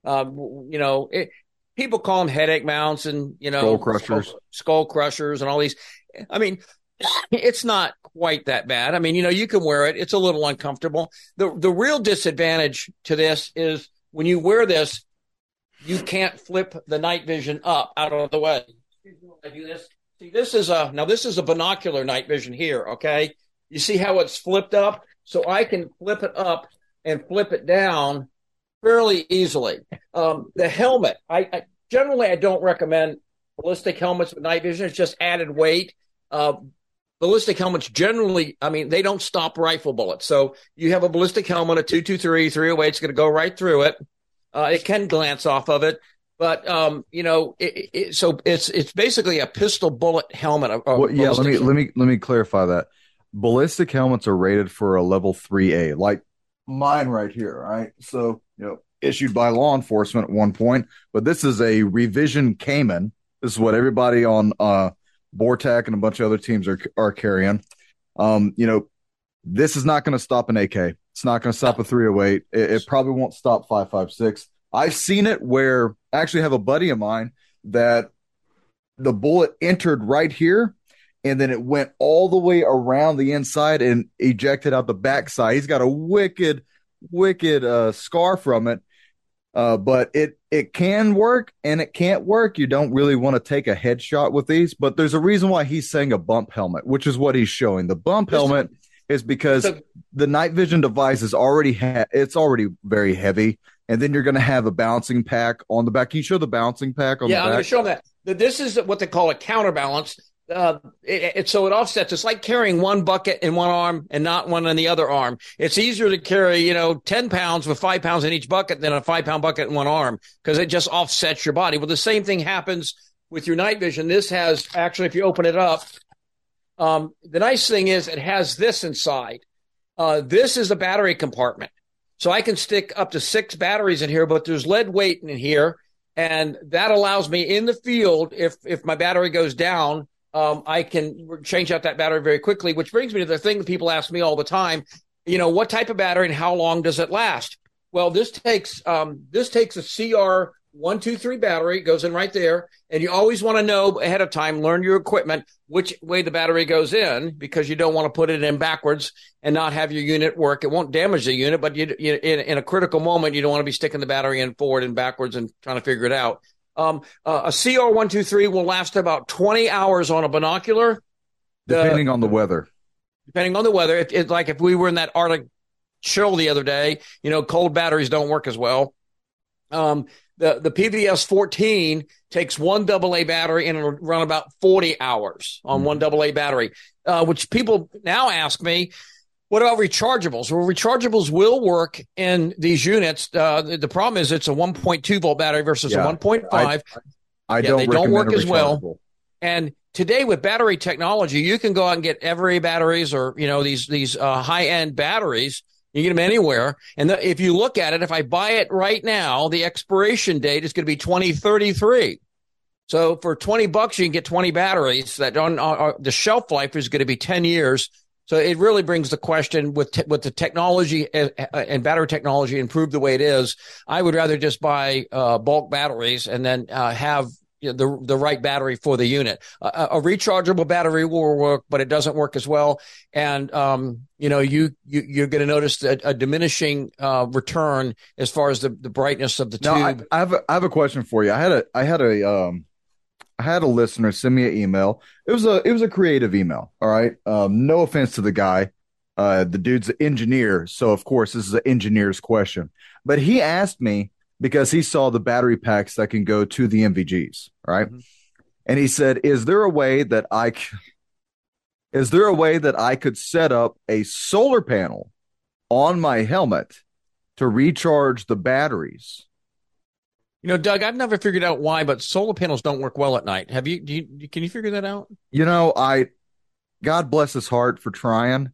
S2: Um, you know, it, people call them headache mounts and you know,
S3: skull crushers,
S2: skull, skull crushers, and all these. I mean, it's not quite that bad. I mean, you know, you can wear it. It's a little uncomfortable. The the real disadvantage to this is when you wear this, you can't flip the night vision up out of the way. I do this. See, this is a, now this is a binocular night vision here. Okay. You see how it's flipped up? So I can flip it up and flip it down fairly easily. Um, the helmet, I, I generally, I don't recommend ballistic helmets with night vision. It's just added weight. Uh, ballistic helmets generally, I mean, they don't stop rifle bullets. So you have a ballistic helmet, a two twenty-three, three oh eight, it's going to go right through it. Uh, it can glance off of it, but um, you know, it, it, so it's it's basically a pistol bullet helmet. A, a
S3: well, yeah, let me
S2: helmet.
S3: let me let me clarify that. Ballistic helmets are rated for a level three A, like mine right here, right? So, you know, issued by law enforcement at one point, but this is a revision Cayman. This is what everybody on uh Bortac and a bunch of other teams are are carrying. Um, you know, this is not going to stop an A K. It's not going to stop a three oh eight. It, it probably won't stop five five six. I've seen it where I actually have a buddy of mine that the bullet entered right here, and then it went all the way around the inside and ejected out the backside. He's got a wicked, wicked uh, scar from it. Uh, but it it can work and it can't work. You don't really want to take a headshot with these, but there's a reason why he's saying a bump helmet, which is what he's showing. The bump helmet is because so, the night vision device is already ha- it's already very heavy, and then you're going to have a balancing pack on the back. Can you show the balancing pack on
S2: yeah,
S3: the back?
S2: I'm going to show that. This is what they call a counterbalance. Uh, it, it, so it offsets. It's like carrying one bucket in one arm and not one in the other arm. It's easier to carry, you know, ten pounds with five pounds in each bucket than a five pound bucket in one arm because it just offsets your body. Well, the same thing happens with your night vision. This has actually, if you open it up, um, the nice thing is it has this inside. Uh, this is a battery compartment. So I can stick up to six batteries in here, but there's lead weight in here. And that allows me in the field, if, if my battery goes down, um, I can change out that battery very quickly, which brings me to the thing that people ask me all the time. You know, what type of battery and how long does it last? Well, this takes um, this takes a C R one two three battery, goes in right there. And you always want to know ahead of time, learn your equipment, which way the battery goes in, because you don't want to put it in backwards and not have your unit work. It won't damage the unit, but you, you, in, in a critical moment, you don't want to be sticking the battery in forward and backwards and trying to figure it out. Um, uh, a C R one two three will last about twenty hours on a binocular.
S3: Depending
S2: uh,
S3: on the weather.
S2: Depending on the weather. If it's like if we were in that Arctic chill the other day, you know, cold batteries don't work as well. Um, the, the P V S fourteen takes one double A battery and it'll run about forty hours on mm-hmm. one double A battery, uh, which people now ask me, what about rechargeables? Well, rechargeables will work in these units. Uh, the, the problem is it's a one point two volt battery versus
S3: yeah,
S2: a one point five.
S3: I, I
S2: yeah,
S3: don't
S2: they don't work as well.
S3: rechargeable.
S2: And today with battery technology, you can go out and get Every batteries or, you know, these, these, uh, high end batteries. You can get them anywhere. And the, if you look at it, if I buy it right now, the expiration date is going to be twenty thirty-three. So for twenty bucks, you can get twenty batteries that on, uh, the shelf life is going to be ten years. So it really brings the question with, te- with the technology and, and battery technology improved the way it is. I would rather just buy, uh, bulk batteries and then, uh, have, you know, the the right battery for the unit. Uh, a rechargeable battery will work, but it doesn't work as well. And um, you know, you, you you're going to notice a, a diminishing uh, return as far as the, the brightness of the tube.
S3: Now, I, I have a, I have a question for you. I had a I had a um I had a listener send me an email. It was a it was a creative email. All right. Um, no offense to the guy. Uh, the dude's an engineer, so of course this is an engineer's question. But he asked me, because he saw the battery packs that can go to the M V Gs, right? Mm-hmm. And he said, is there a way that I c- is there a way that I could set up a solar panel on my helmet to recharge the batteries?
S2: You know, Doug, I've never figured out why, but solar panels don't work well at night. Have you, do you can you figure that out?
S3: You know, I God bless his heart for trying.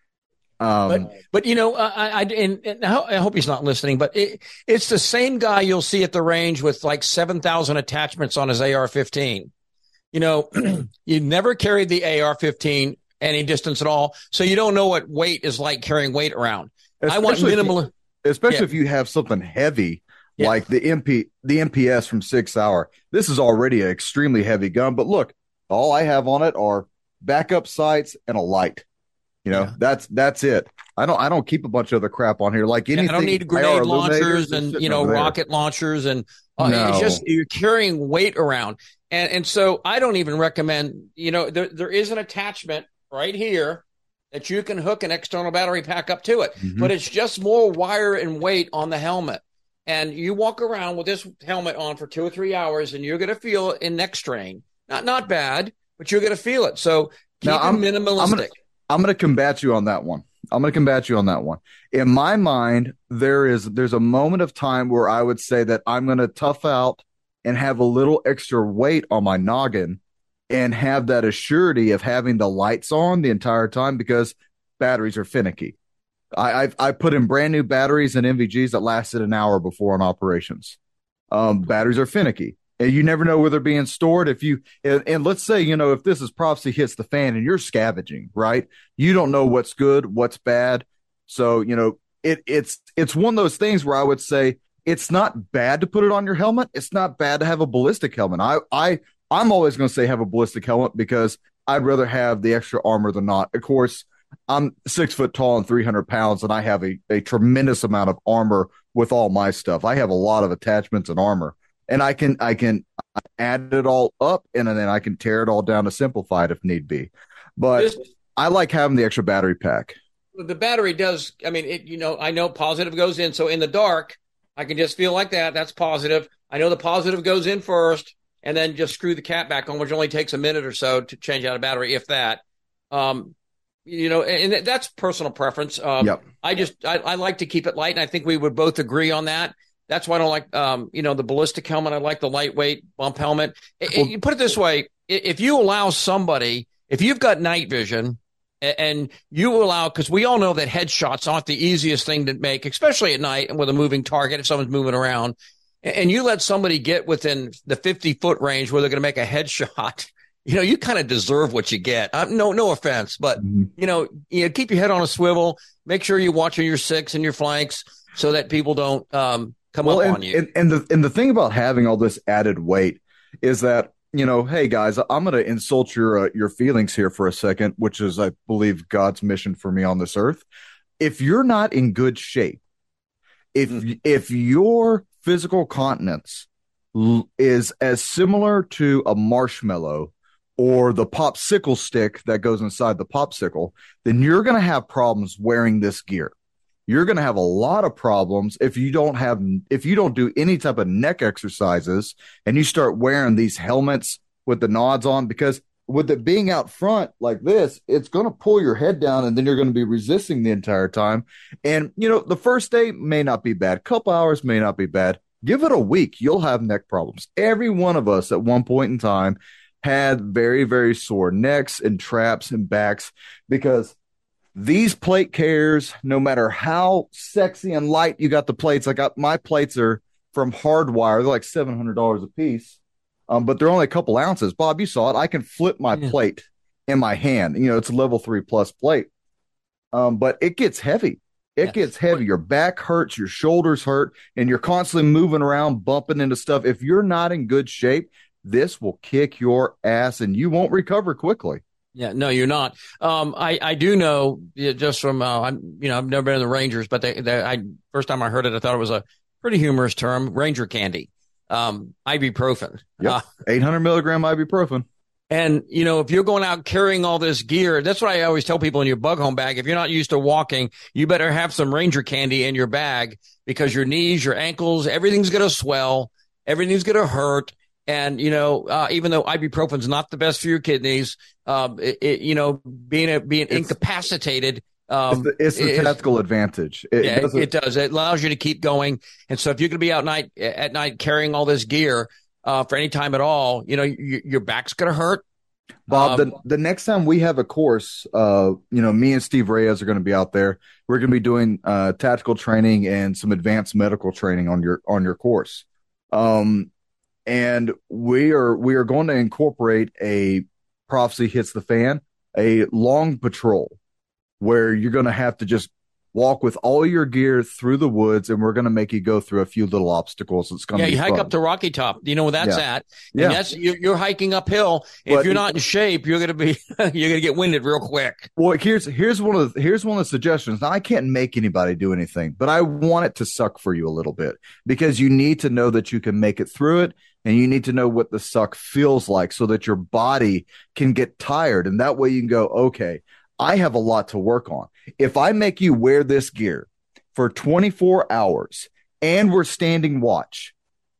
S3: Um,
S2: but, but, you know, I, I, and, and I hope he's not listening, but it, it's the same guy you'll see at the range with like seven thousand attachments on his A R fifteen. You know, you never carried the A R fifteen any distance at all. So you don't know what weight is like carrying weight around.
S3: Especially
S2: I want minimal.
S3: If you, especially
S2: yeah.
S3: if you have something heavy,
S2: yeah.
S3: like the M P, the M P S from Sig Sauer. This is already an extremely heavy gun, but look, all I have on it are backup sights and a light. You know, yeah. that's that's it. I don't I don't keep a bunch of other crap on here. Like anything,
S2: yeah, I don't need grenade launchers and you know rocket launchers and uh, no. it's just you're carrying weight around. And and so I don't even recommend. You know, there there is an attachment right here that you can hook an external battery pack up to it, mm-hmm. but it's just more wire and weight on the helmet. And you walk around with this helmet on for two or three hours, and you're going to feel it in neck strain. Not not bad, but you're going to feel it. So keep now, it I'm, minimalistic.
S3: I'm gonna, I'm going to combat you on that one. I'm going to combat you on that one. In my mind, there is there's a moment of time where I would say that I'm going to tough out and have a little extra weight on my noggin and have that assurity of having the lights on the entire time because batteries are finicky. I I've, I put in brand new batteries and M V Gs that lasted an hour before on operations. Um, batteries are finicky. You never know where they're being stored. If you and, and let's say, you know, if this is prophecy hits the fan and you're scavenging, right? You don't know what's good, what's bad. So, you know, it it's it's one of those things where I would say it's not bad to put it on your helmet. It's not bad to have a ballistic helmet. I I I'm always going to say have a ballistic helmet because I'd rather have the extra armor than not. Of course, I'm six foot tall and three hundred pounds, and I have a, a tremendous amount of armor with all my stuff. I have a lot of attachments and armor. And I can I can add it all up, and then I can tear it all down to simplify it if need be. But this, I like having the extra battery pack.
S2: The battery does. I mean, it, you know, I know positive goes in. So in the dark, I can just feel like that. That's positive. I know the positive goes in first, and then just screw the cap back on, which only takes a minute or so to change out a battery, if that. Um, you know, and, and that's personal preference. Um, yep. I just I, I like to keep it light, and I think we would both agree on that. That's why I don't like, um, you know, the ballistic helmet. I like the lightweight bump helmet. It, well, it, put it this way. If you allow somebody, if you've got night vision and, and you allow, because we all know that headshots aren't the easiest thing to make, especially at night and with a moving target, if someone's moving around, and, and you let somebody get within the fifty foot range where they're going to make a headshot, you know, you kind of deserve what you get. Uh, no, no offense, but mm-hmm. you know, you know, keep your head on a swivel. Make sure you're watching your six and your flanks so that people don't um, come
S3: well,
S2: up
S3: and,
S2: on you.
S3: And, and the and the thing about having all this added weight is that, you know, hey guys, I'm going to insult your uh, your feelings here for a second, which is, I believe, God's mission for me on this earth. If you're not in good shape, if mm-hmm. if your physical continence l- is as similar to a marshmallow or the popsicle stick that goes inside the popsicle, then you're going to have problems wearing this gear. You're going to have a lot of problems if you don't have, if you don't do any type of neck exercises and you start wearing these helmets with the nods on, because with it being out front like this, it's going to pull your head down and then you're going to be resisting the entire time. And, you know, the first day may not be bad. Couple hours may not be bad. Give it a week. You'll have neck problems. Every one of us at one point in time had very, very sore necks and traps and backs because these plate carriers, no matter how sexy and light you got the plates, I got my plates are from Hardwire. They're like seven hundred dollars a piece, um, but they're only a couple ounces. Bob, you saw it. I can flip my yeah. plate in my hand. You know, it's a level three plus plate, um, but it gets heavy. It yeah. gets heavy. Your back hurts, your shoulders hurt, and you're constantly moving around, bumping into stuff. If you're not in good shape, this will kick your ass and you won't recover quickly.
S2: Yeah, no, you're not. Um, I, I do know just from, uh, I'm, you know, I've never been in the Rangers, but they, they, I, first time I heard it, I thought it was a pretty humorous term, Ranger candy, um, ibuprofen.
S3: Yep. Uh, eight hundred milligram ibuprofen.
S2: And, you know, if you're going out carrying all this gear, that's what I always tell people in your bug home bag. If you're not used to walking, you better have some Ranger candy in your bag because your knees, your ankles, everything's going to swell. Everything's going to hurt. And, you know, uh, even though ibuprofen is not the best for your kidneys, um, it, it, you know, being a, being it's, incapacitated, um,
S3: it's the, it's the tactical advantage. It,
S2: yeah, it, it does. It allows you to keep going. And so if you're going to be out night at night carrying all this gear, uh, for any time at all, you know, you, your back's going to hurt.
S3: Bob,
S2: um,
S3: the, the next time we have a course, uh, you know, me and Steve Reyes are going to be out there. We're going to be doing, uh, tactical training and some advanced medical training on your, on your course. Um, And we are we are going to incorporate a prophecy hits the fan, a long patrol where you're going to have to just walk with all your gear through the woods, and we're going to make you go through a few little obstacles. It's going
S2: yeah,
S3: to be
S2: you hike
S3: fun.
S2: up to Rocky Top. You know where that's
S3: yeah.
S2: at. And
S3: yeah,
S2: that's you're, you're hiking uphill. If but, you're not in shape, you're going to be you're going to get winded real quick.
S3: Well, here's here's one of the, here's one of the suggestions. Now, I can't make anybody do anything, but I want it to suck for you a little bit because you need to know that you can make it through it. And you need to know what the suck feels like so that your body can get tired. And that way you can go, okay, I have a lot to work on. If I make you wear this gear for twenty-four hours and we're standing watch,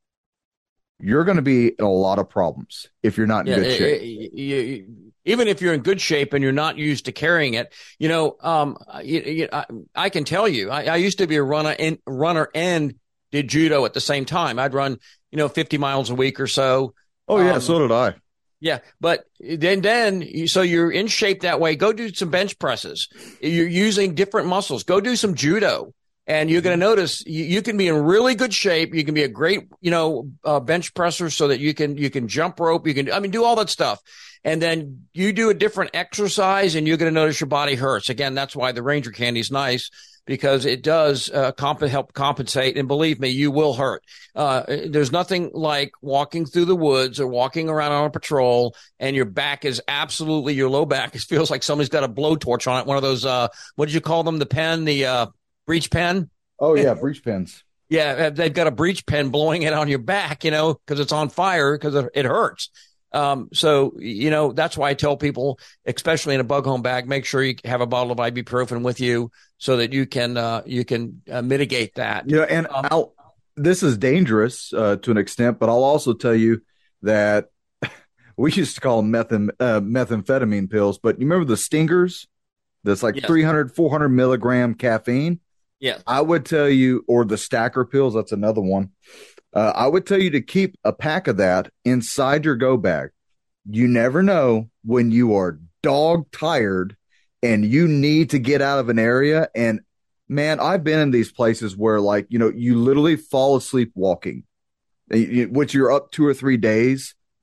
S3: you're going to be in a lot of problems if you're not in yeah, good shape.
S2: It, it, it, even if you're in good shape and you're not used to carrying it, you know, um, you, you, I, I can tell you, I, I used to be a runner and runner and did judo at the same time. I'd run, you know, fifty miles a week or so.
S3: Oh, yeah.
S2: Um,
S3: so did I.
S2: Yeah. But then, then, you, so you're in shape that way. Go do some bench presses. You're using different muscles. Go do some judo. And you're going to notice you, you can be in really good shape. You can be a great, you know, uh, bench presser so that you can, you can jump rope. You can, I mean, do all that stuff. And then you do a different exercise and you're going to notice your body hurts. Again, that's why the Ranger candy is nice. Because it does uh, comp- help compensate. And believe me, you will hurt. Uh, there's nothing like walking through the woods or walking around on a patrol and your back is absolutely, your low back, it feels like somebody's got a blowtorch on it. One of those, uh, what did you call them? The pen, the uh, breech pen?
S3: Oh, yeah, breech pens.
S2: Yeah, they've got a breech pen blowing it on your back, you know, because it's on fire because it, it hurts. Um, so, you know, that's why I tell people, especially in a bug home bag, make sure you have a bottle of ibuprofen with you so that you can, uh, you can uh, mitigate that.
S3: Yeah. And um, I'll, this is dangerous, uh, to an extent, but I'll also tell you that we used to call them methan, uh, methamphetamine pills, but you remember the stingers? That's like yes. three hundred, four hundred milligram caffeine.
S2: Yeah.
S3: I would tell you, or the stacker pills. That's another one. Uh, I would tell you to keep a pack of that inside your go bag. You never know when you are dog tired and you need to get out of an area. And man, I've been in these places where, like, you know, you literally fall asleep walking, which you're up two or three days.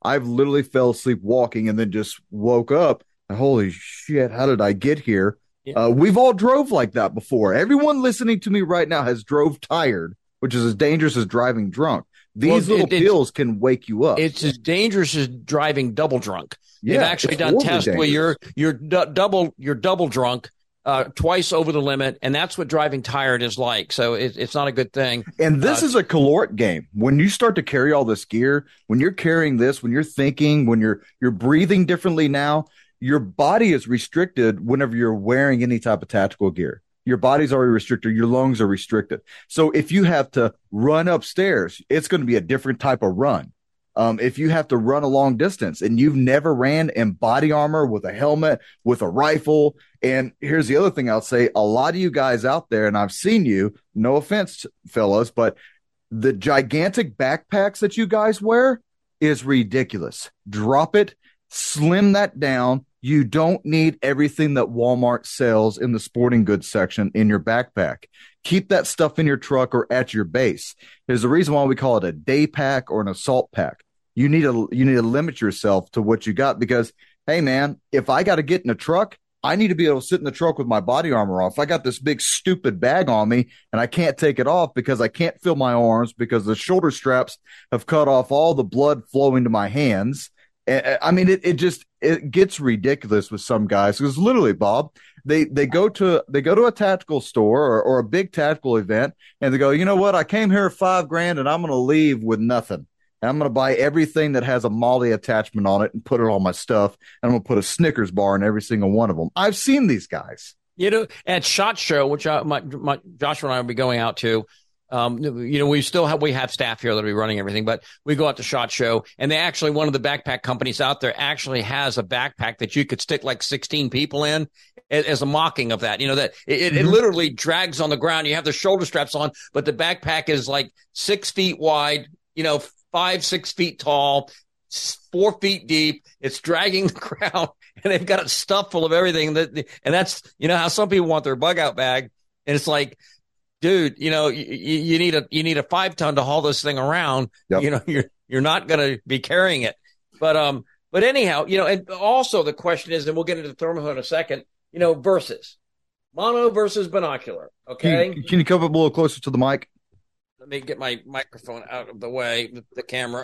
S3: I've literally fell asleep walking and then just woke up. Holy shit, how did I get here? Yeah. Uh, we've all drove like that before. Everyone listening to me right now has drove tired, which is as dangerous as driving drunk. These well, little it, pills can wake you up.
S2: It's as dangerous as driving double drunk. Yeah, They've actually done tests dangerous. where you're you're d- double you're double drunk uh, twice over the limit, and that's what driving tired is like. So it, it's not a good thing.
S3: And this uh, is a caloric game. When you start to carry all this gear, when you're carrying this, when you're thinking, when you're you're breathing differently now, your body is restricted whenever you're wearing any type of tactical gear. Your body's already restricted. Your lungs are restricted. So if you have to run upstairs, it's going to be a different type of run. Um, if you have to run a long distance and you've never ran in body armor with a helmet, with a rifle. And here's the other thing I'll say. A lot of you guys out there, and I've seen you, no offense, fellas, but the gigantic backpacks that you guys wear is ridiculous. Drop it, slim that down. You don't need everything that Walmart sells in the sporting goods section in your backpack. Keep that stuff in your truck or at your base. There's a reason why we call it a day pack or an assault pack. You need to you need to limit yourself to what you got because, hey, man, if I got to get in a truck, I need to be able to sit in the truck with my body armor on. If I got this big stupid bag on me and I can't take it off because I can't feel my arms because the shoulder straps have cut off all the blood flowing to my hands. I mean, it, it just it gets ridiculous with some guys because literally, Bob, they they go to they go to a tactical store or, or a big tactical event and they go, you know what? I came here five grand and I'm going to leave with nothing. And I'm going to buy everything that has a Molly attachment on it and put it on my stuff. And I'm going to put a Snickers bar in every single one of them. I've seen these guys.
S2: You know, at SHOT Show, which I, my, my Joshua and I will be going out to. Um, you know, we still have, we have staff here that'll be running everything, but we go out to SHOT Show and they actually, one of the backpack companies out there actually has a backpack that you could stick like sixteen people in as, as a mocking of that, you know, that it, mm-hmm. it literally drags on the ground. You have the shoulder straps on, but the backpack is like six feet wide, you know, five, six feet tall, four feet deep. It's dragging the ground and they've got it stuffed full of everything that, and that's, you know, how some people want their bug out bag. And it's like, dude, you know, you, you need a you need a five ton to haul this thing around. Yep. You know, you're you're not going to be carrying it. But um, but anyhow, you know, and also the question is, and we'll get into the thermal in a second. You know, versus mono versus binocular. Okay,
S3: can you, can you come up a little closer to the mic?
S2: Let me get my microphone out of the way. The, the camera.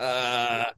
S2: Uh,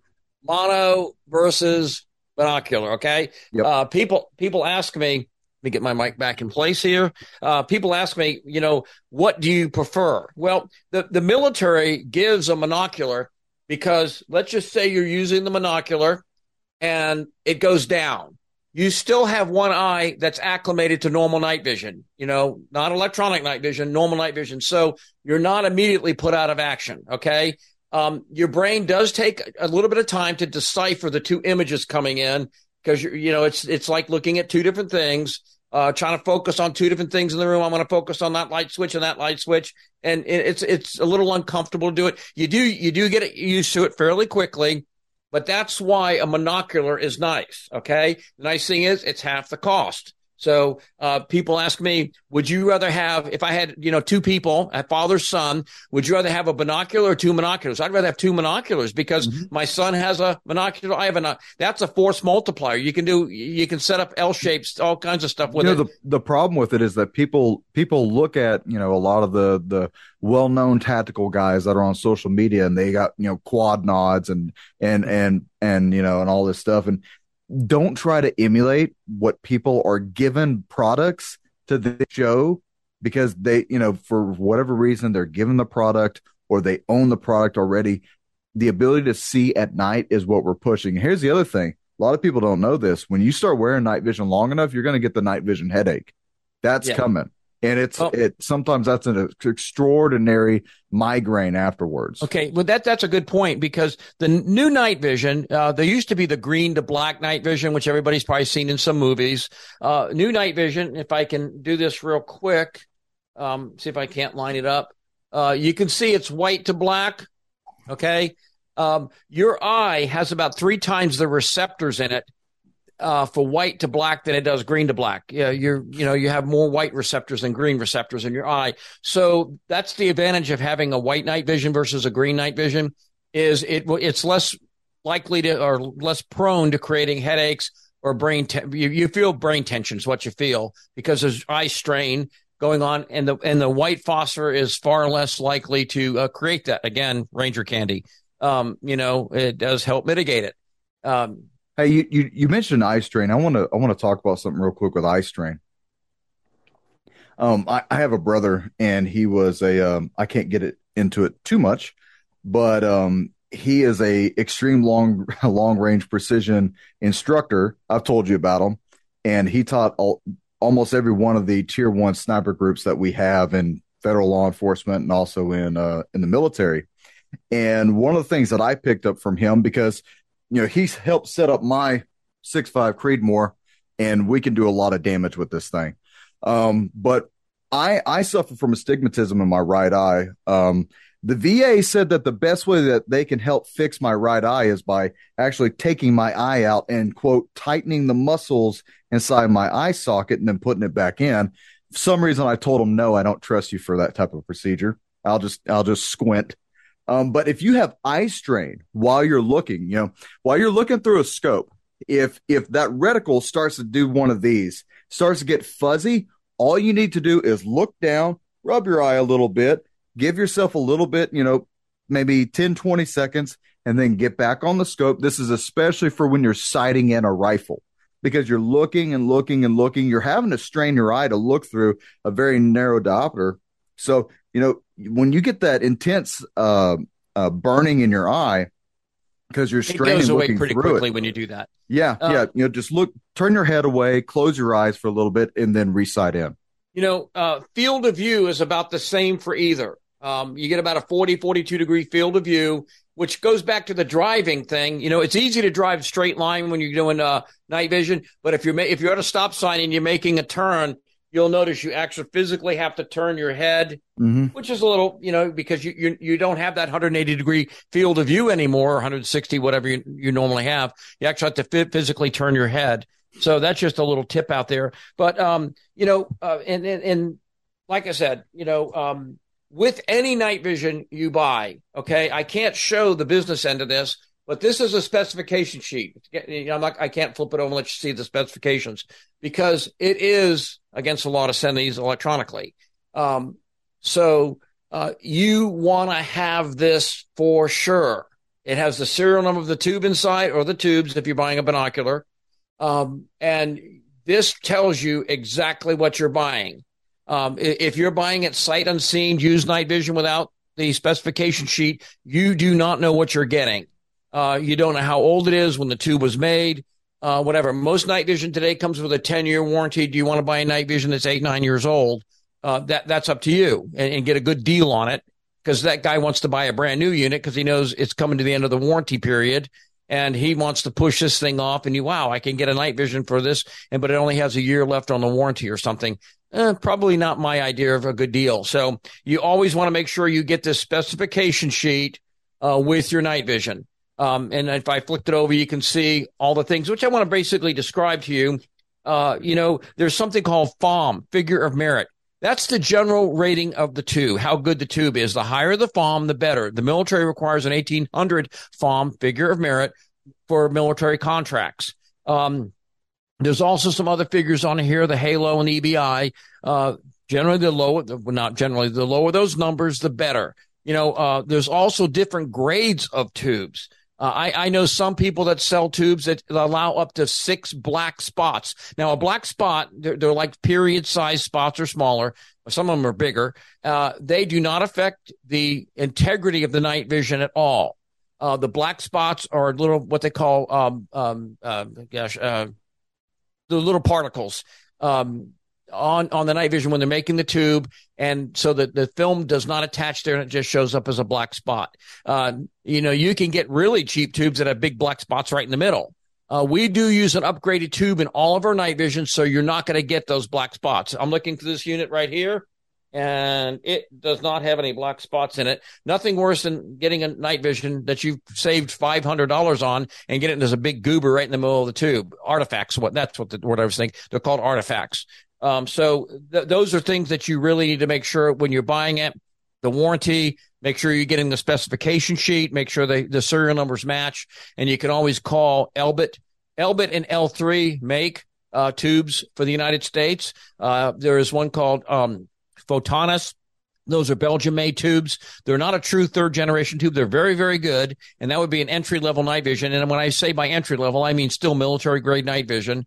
S2: mono versus binocular. Okay. Yep. Uh, people people ask me. Let me get my mic back in place here. Uh, people ask me, you know, what do you prefer? Well, the, the military gives a monocular because let's just say you're using the monocular and it goes down. You still have one eye that's acclimated to normal night vision, you know, not electronic night vision, normal night vision. So you're not immediately put out of action. Okay. Um, your brain does take a little bit of time to decipher the two images coming in. Because, you know, it's it's like looking at two different things, uh, trying to focus on two different things in the room. I'm going to focus on that light switch and that light switch. And it's it's a little uncomfortable to do it. You do you do get used to it fairly quickly. But that's why a monocular is nice. OK, the nice thing is it's half the cost. So uh, people ask me, would you rather have, if I had, you know, two people, a father, son, would you rather have a binocular or two monoculars? I'd rather have two monoculars because mm-hmm. my son has a monocular. I have a, that's a force multiplier. You can do, you can set up L shapes, all kinds of stuff with
S3: you know,
S2: it.
S3: The, the problem with it is that people, people look at, you know, a lot of the, the well-known tactical guys that are on social media and they got, you know, quad nods and, and, and, and, you know, and all this stuff. And, don't try to emulate what people are given products to the show because they, you know, for whatever reason, they're given the product or they own the product already. The ability to see at night is what we're pushing. Here's the other thing. A lot of people don't know this. When you start wearing night vision long enough, you're going to get the night vision headache. That's yeah. coming. And it's oh. it sometimes that's an extraordinary migraine afterwards.
S2: Okay, well that that's a good point because the new night vision, uh, there used to be the green to black night vision, which everybody's probably seen in some movies. Uh, new night vision, if I can do this real quick, um, see if I can't line it up. Uh, you can see it's white to black. Okay, um, your eye has about three times the receptors in it. Uh, for white to black than it does green to black. Yeah, you're, you know, you have more white receptors than green receptors in your eye. So that's the advantage of having a white night vision versus a green night vision is it, it's less likely to or less prone to creating headaches or brain. Te- you, you feel brain tension is what you feel because there's eye strain going on, and the and the white phosphor is far less likely to uh, create that. Again, Ranger candy. Um, you know, it does help mitigate it. Um,
S3: hey, you, you you mentioned eye strain. I want to I want to talk about something real quick with eye strain. Um, I, I have a brother, and he was a um, I can't get it into it too much, but um, he is a extreme long long range precision instructor. I've told you about him, and he taught all, almost every one of the tier one sniper groups that we have in federal law enforcement and also in uh, in the military. And one of the things that I picked up from him, because you know he's helped set up my six five Creedmoor, and we can do a lot of damage with this thing. Um, but I, I suffer from astigmatism in my right eye. Um, the V A said that the best way that they can help fix my right eye is by actually taking my eye out and, quote, tightening the muscles inside my eye socket and then putting it back in. For some reason, I told them, no, I don't trust you for that type of procedure. I'll just, I'll just squint. Um, but if you have eye strain while you're looking, you know, while you're looking through a scope, if, if that reticle starts to do one of these, starts to get fuzzy, all you need to do is look down, rub your eye a little bit, give yourself a little bit, you know, maybe ten, twenty seconds, and then get back on the scope. This is especially for when you're sighting in a rifle, because you're looking and looking and looking. You're having to strain your eye to look through a very narrow diopter. So, you know, when you get that intense uh, uh, burning in your eye, because you're straining,
S2: it goes away
S3: looking
S2: pretty
S3: through
S2: quickly
S3: it.
S2: when you do that.
S3: Yeah,
S2: uh,
S3: yeah. You know, just look, turn your head away, close your eyes for a little bit, and then re-sight in.
S2: You know, uh, field of view is about the same for either. Um, you get about a forty, forty-two degree field of view, which goes back to the driving thing. You know, it's easy to drive straight line when you're doing uh, night vision, but if you're ma- if you're at a stop sign and you're making a turn, you'll notice you actually physically have to turn your head, mm-hmm. which is a little, you know, because you, you you don't have that one hundred eighty degree field of view anymore, one hundred sixty, whatever you, you normally have. You actually have to f- physically turn your head. So that's just a little tip out there. But, um, you know, uh, and, and, and like I said, you know, um, with any night vision you buy, okay, I can't show the business end of this, but this is a specification sheet. You know, I'm not, I can't flip it over and let you see the specifications because it is against the law to send these electronically. Um, so uh, you want to have this for sure. It has the serial number of the tube inside or the tubes if you're buying a binocular. Um, and this tells you exactly what you're buying. Um, if you're buying it sight unseen, use night vision without the specification sheet, you do not know what you're getting. Uh, you don't know how old it is, when the tube was made, uh, whatever. Most night vision today comes with a ten year warranty. Do you want to buy a night vision that's eight, nine years old? Uh, that, that's up to you, and, and get a good deal on it, because that guy wants to buy a brand new unit because he knows it's coming to the end of the warranty period. And he wants to push this thing off, and you, wow, I can get a night vision for this, and but it only has a year left on the warranty or something. Eh, probably not my idea of a good deal. So you always want to make sure you get this specification sheet uh, with your night vision. Um, and if I flipped it over, you can see all the things, which I want to basically describe to you. Uh, you know, there's something called F O M, figure of merit. That's the general rating of the tube, how good the tube is. The higher the F O M, the better. The military requires an eighteen hundred F O M, figure of merit, for military contracts. Um, there's also some other figures on here, the Halo and E B I. Uh, generally, the lower, well, not generally, the lower those numbers, the better. You know, uh, there's also different grades of tubes. Uh, I, I know some people that sell tubes that allow up to six black spots. Now, a black spot, they're, they're like period-sized spots or smaller. Some of them are bigger. Uh, they do not affect the integrity of the night vision at all. Uh, the black spots are little, what they call, um, um, uh, gosh, uh, the little particles um, on, on the night vision when they're making the tube. And so that the film does not attach there, and it just shows up as a black spot. Uh, you know, you can get really cheap tubes that have big black spots right in the middle. Uh, we do use an upgraded tube in all of our night vision, so you're not going to get those black spots. I'm looking for this unit right here, and it does not have any black spots in it. Nothing worse than getting a night vision that you've saved five hundred dollars on and get it as a big goober right in the middle of the tube. Artifacts, what that's what the word I was thinking. They're called artifacts. Um, so th- those are things that you really need to make sure when you're buying it. the warranty, make sure you're getting the specification sheet, make sure they, the serial numbers match, and you can always call Elbit. Elbit and L three make uh, tubes for the United States. Uh, there is one called um, Photonis. Those are Belgium-made tubes. They're not a true third-generation tube. They're very, very good, and that would be an entry-level night vision. And when I say by entry-level, I mean still military-grade night vision.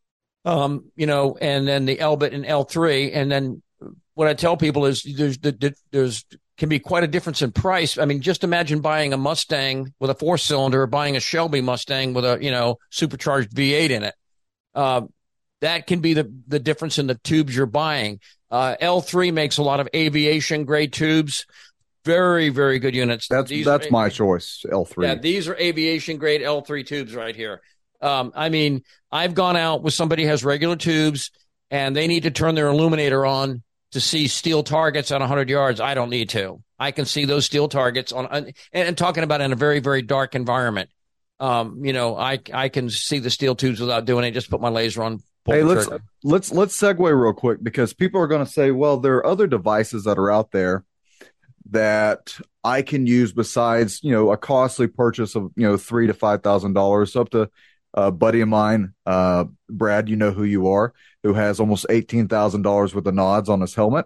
S2: Um, you know, and then the Elbit and L three, and then what I tell people is there's there's can be quite a difference in price. I mean, just imagine buying a Mustang with a four-cylinder or buying a Shelby Mustang with a, you know, supercharged V eight in it. Uh, that can be the, the difference in the tubes you're buying. Uh, L three makes a lot of aviation-grade tubes. Very, very good units.
S3: That's
S2: these
S3: that's
S2: are,
S3: my choice, L three.
S2: Yeah, these are aviation-grade L three tubes right here. Um, I mean, I've gone out with somebody who has regular tubes, and they need to turn their illuminator on to see steel targets at one hundred yards. I don't need to. I can see those steel targets on, and, and talking about in a very, very dark environment. Um, you know, I I can see the steel tubes without doing it. Just put my laser on.
S3: Hey, let's trigger. let's let's segue real quick, because people are going to say, well, there are other devices that are out there that I can use besides, you know, a costly purchase of, you know, three to five thousand dollars. Up to a buddy of mine, uh, Brad, you know who you are, who has almost eighteen thousand dollars worth of nods on his helmet.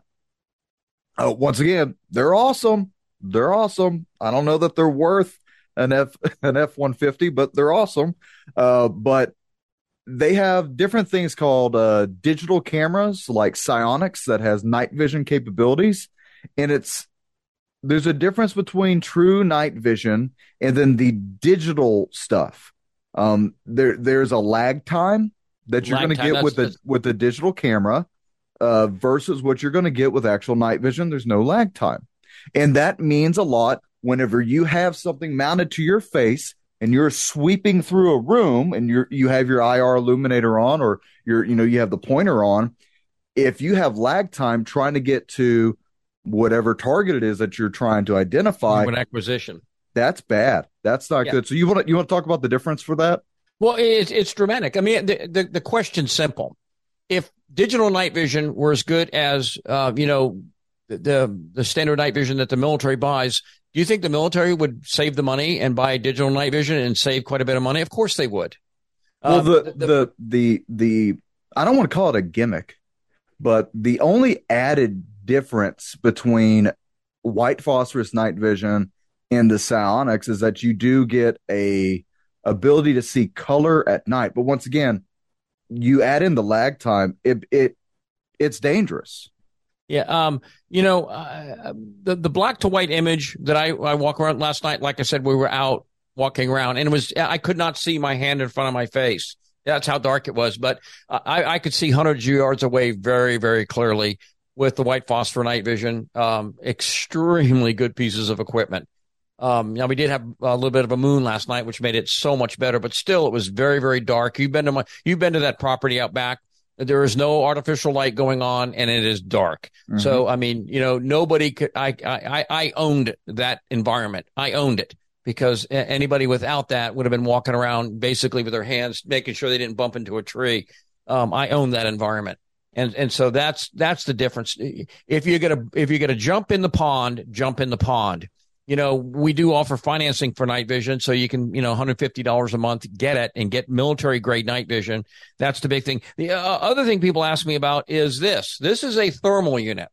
S3: Uh, once again, they're awesome. They're awesome. I don't know that they're worth an F an F one fifty, but they're awesome. Uh, but they have different things called uh, digital cameras, like Psionics, that has night vision capabilities, and it's there's a difference between true night vision and then the digital stuff. Um, there there's a lag time that you're going to get with the with the digital camera uh, versus what you're going to get with actual night vision. There's no lag time, and that means a lot whenever you have something mounted to your face and you're sweeping through a room and you're you have your I R illuminator on, or you're you know you have the pointer on. If you have lag time trying to get to whatever target it is that you're trying to identify,
S2: an acquisition,
S3: that's bad. That's not yeah. good. So you want to you want to talk about the difference for that?
S2: Well, it's it's dramatic. I mean, the the, the question's simple. If digital night vision were as good as uh, you know the the standard night vision that the military buys, do you think the military would save the money and buy digital night vision and save quite a bit of money? Of course they would.
S3: Well, um, the, the the the the I don't want to call it a gimmick, but the only added difference between white phosphorus night vision and the Psionics is that you do get a ability to see color at night. But once again, you add in the lag time, it it it's dangerous.
S2: Yeah, um, you know, uh, the the black to white image that I I walk around last night. Like I said, we were out walking around, and it was I could not see my hand in front of my face. That's how dark it was. But I I could see hundreds of yards away very very clearly with the white phosphor night vision. Um, extremely good pieces of equipment. Um, now we did have a little bit of a moon last night, which made it so much better. But still, it was very very dark. You've been to my you've been to that property out back. There is no artificial light going on, and it is dark. Mm-hmm. So, I mean, you know, nobody could. I, I, I owned that environment. I owned it because anybody without that would have been walking around basically with their hands, making sure they didn't bump into a tree. Um, I owned that environment, and and so that's that's the difference. If you're gonna if you're gonna jump in the pond, jump in the pond. You know, we do offer financing for night vision, so you can, you know, one hundred fifty dollars a month, get it and get military grade night vision. That's the big thing. The uh, other thing people ask me about is this. This is a thermal unit.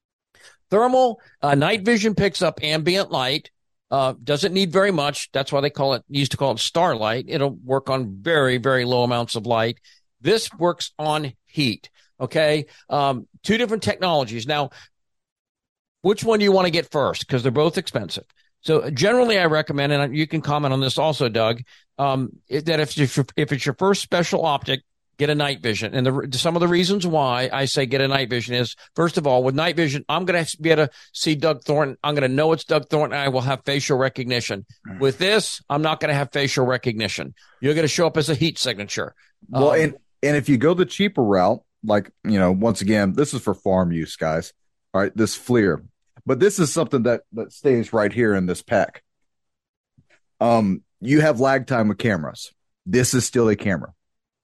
S2: Thermal uh, night vision picks up ambient light, uh, doesn't need very much. That's why they call it, used to call it starlight. It'll work on very, very low amounts of light. This works on heat. Okay. Um, two different technologies. Now, which one do you want to get first? Because they're both expensive. So generally, I recommend, and you can comment on this also, Doug, um, that if you're, if it's your first special optic, get a night vision. And the, some of the reasons why I say get a night vision is, first of all, with night vision, I'm going to be able to see Doug Thornton. I'm going to know it's Doug Thornton, and I will have facial recognition. With this, I'm not going to have facial recognition. You're going to show up as a heat signature.
S3: Well,
S2: um,
S3: and and if you go the cheaper route, like, you know, once again, this is for farm use, guys. All right, this FLIR. But this is something that, that stays right here in this pack. Um, you have lag time with cameras. This is still a camera.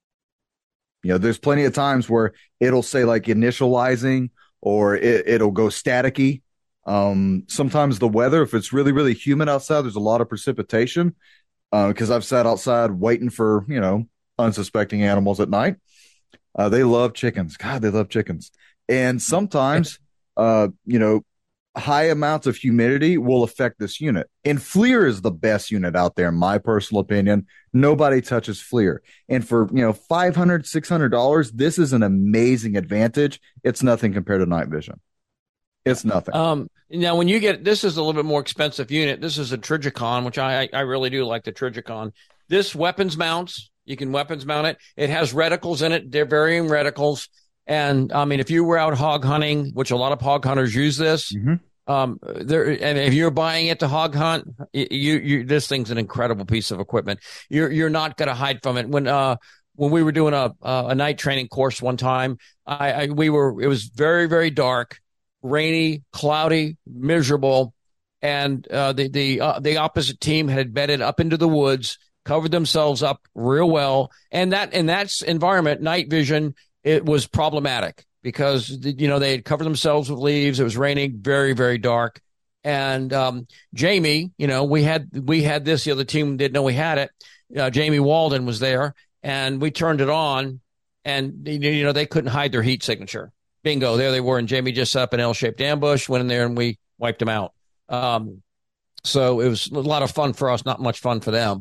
S3: You know, there's plenty of times where it'll say like initializing or it, it'll go staticky. Um, sometimes the weather, if it's really, really humid outside, there's a lot of precipitation. Because uh, I've sat outside waiting for, you know, unsuspecting animals at night. Uh, they love chickens. God, they love chickens. And sometimes, uh, you know, high amounts of humidity will affect this unit. And FLIR is the best unit out there, in my personal opinion. Nobody touches FLIR. And for, you know, five hundred dollars, six hundred dollars, this is an amazing advantage. It's nothing compared to night vision. It's nothing.
S2: Um, now, when you get, this is a little bit more expensive unit. This is a Trijicon, which I, I really do like the Trijicon. This weapons mounts. You can weapons mount it. It has reticles in it. They're varying reticles. And I mean, if you were out hog hunting, which a lot of hog hunters use this, mm-hmm. um, there, and if you're buying it to hog hunt, you, you, this thing's an incredible piece of equipment. You're, you're not going to hide from it. When, uh, when we were doing a, a night training course one time, I, I, we were, it was very, very dark. Rainy, cloudy, miserable, and uh, the the uh, the opposite team had bedded up into the woods, covered themselves up real well, and that in that environment, night vision, it was problematic because you know they had covered themselves with leaves. It was raining, very very dark, and um, Jamie, you know, we had we had this. The other team didn't know we had it. Uh, Jamie Walden was there, and we turned it on, and you know they couldn't hide their heat signature. Bingo, there they were, and Jamie just set up an L-shaped ambush, went in there, and we wiped them out. Um, so it was a lot of fun for us, not much fun for them.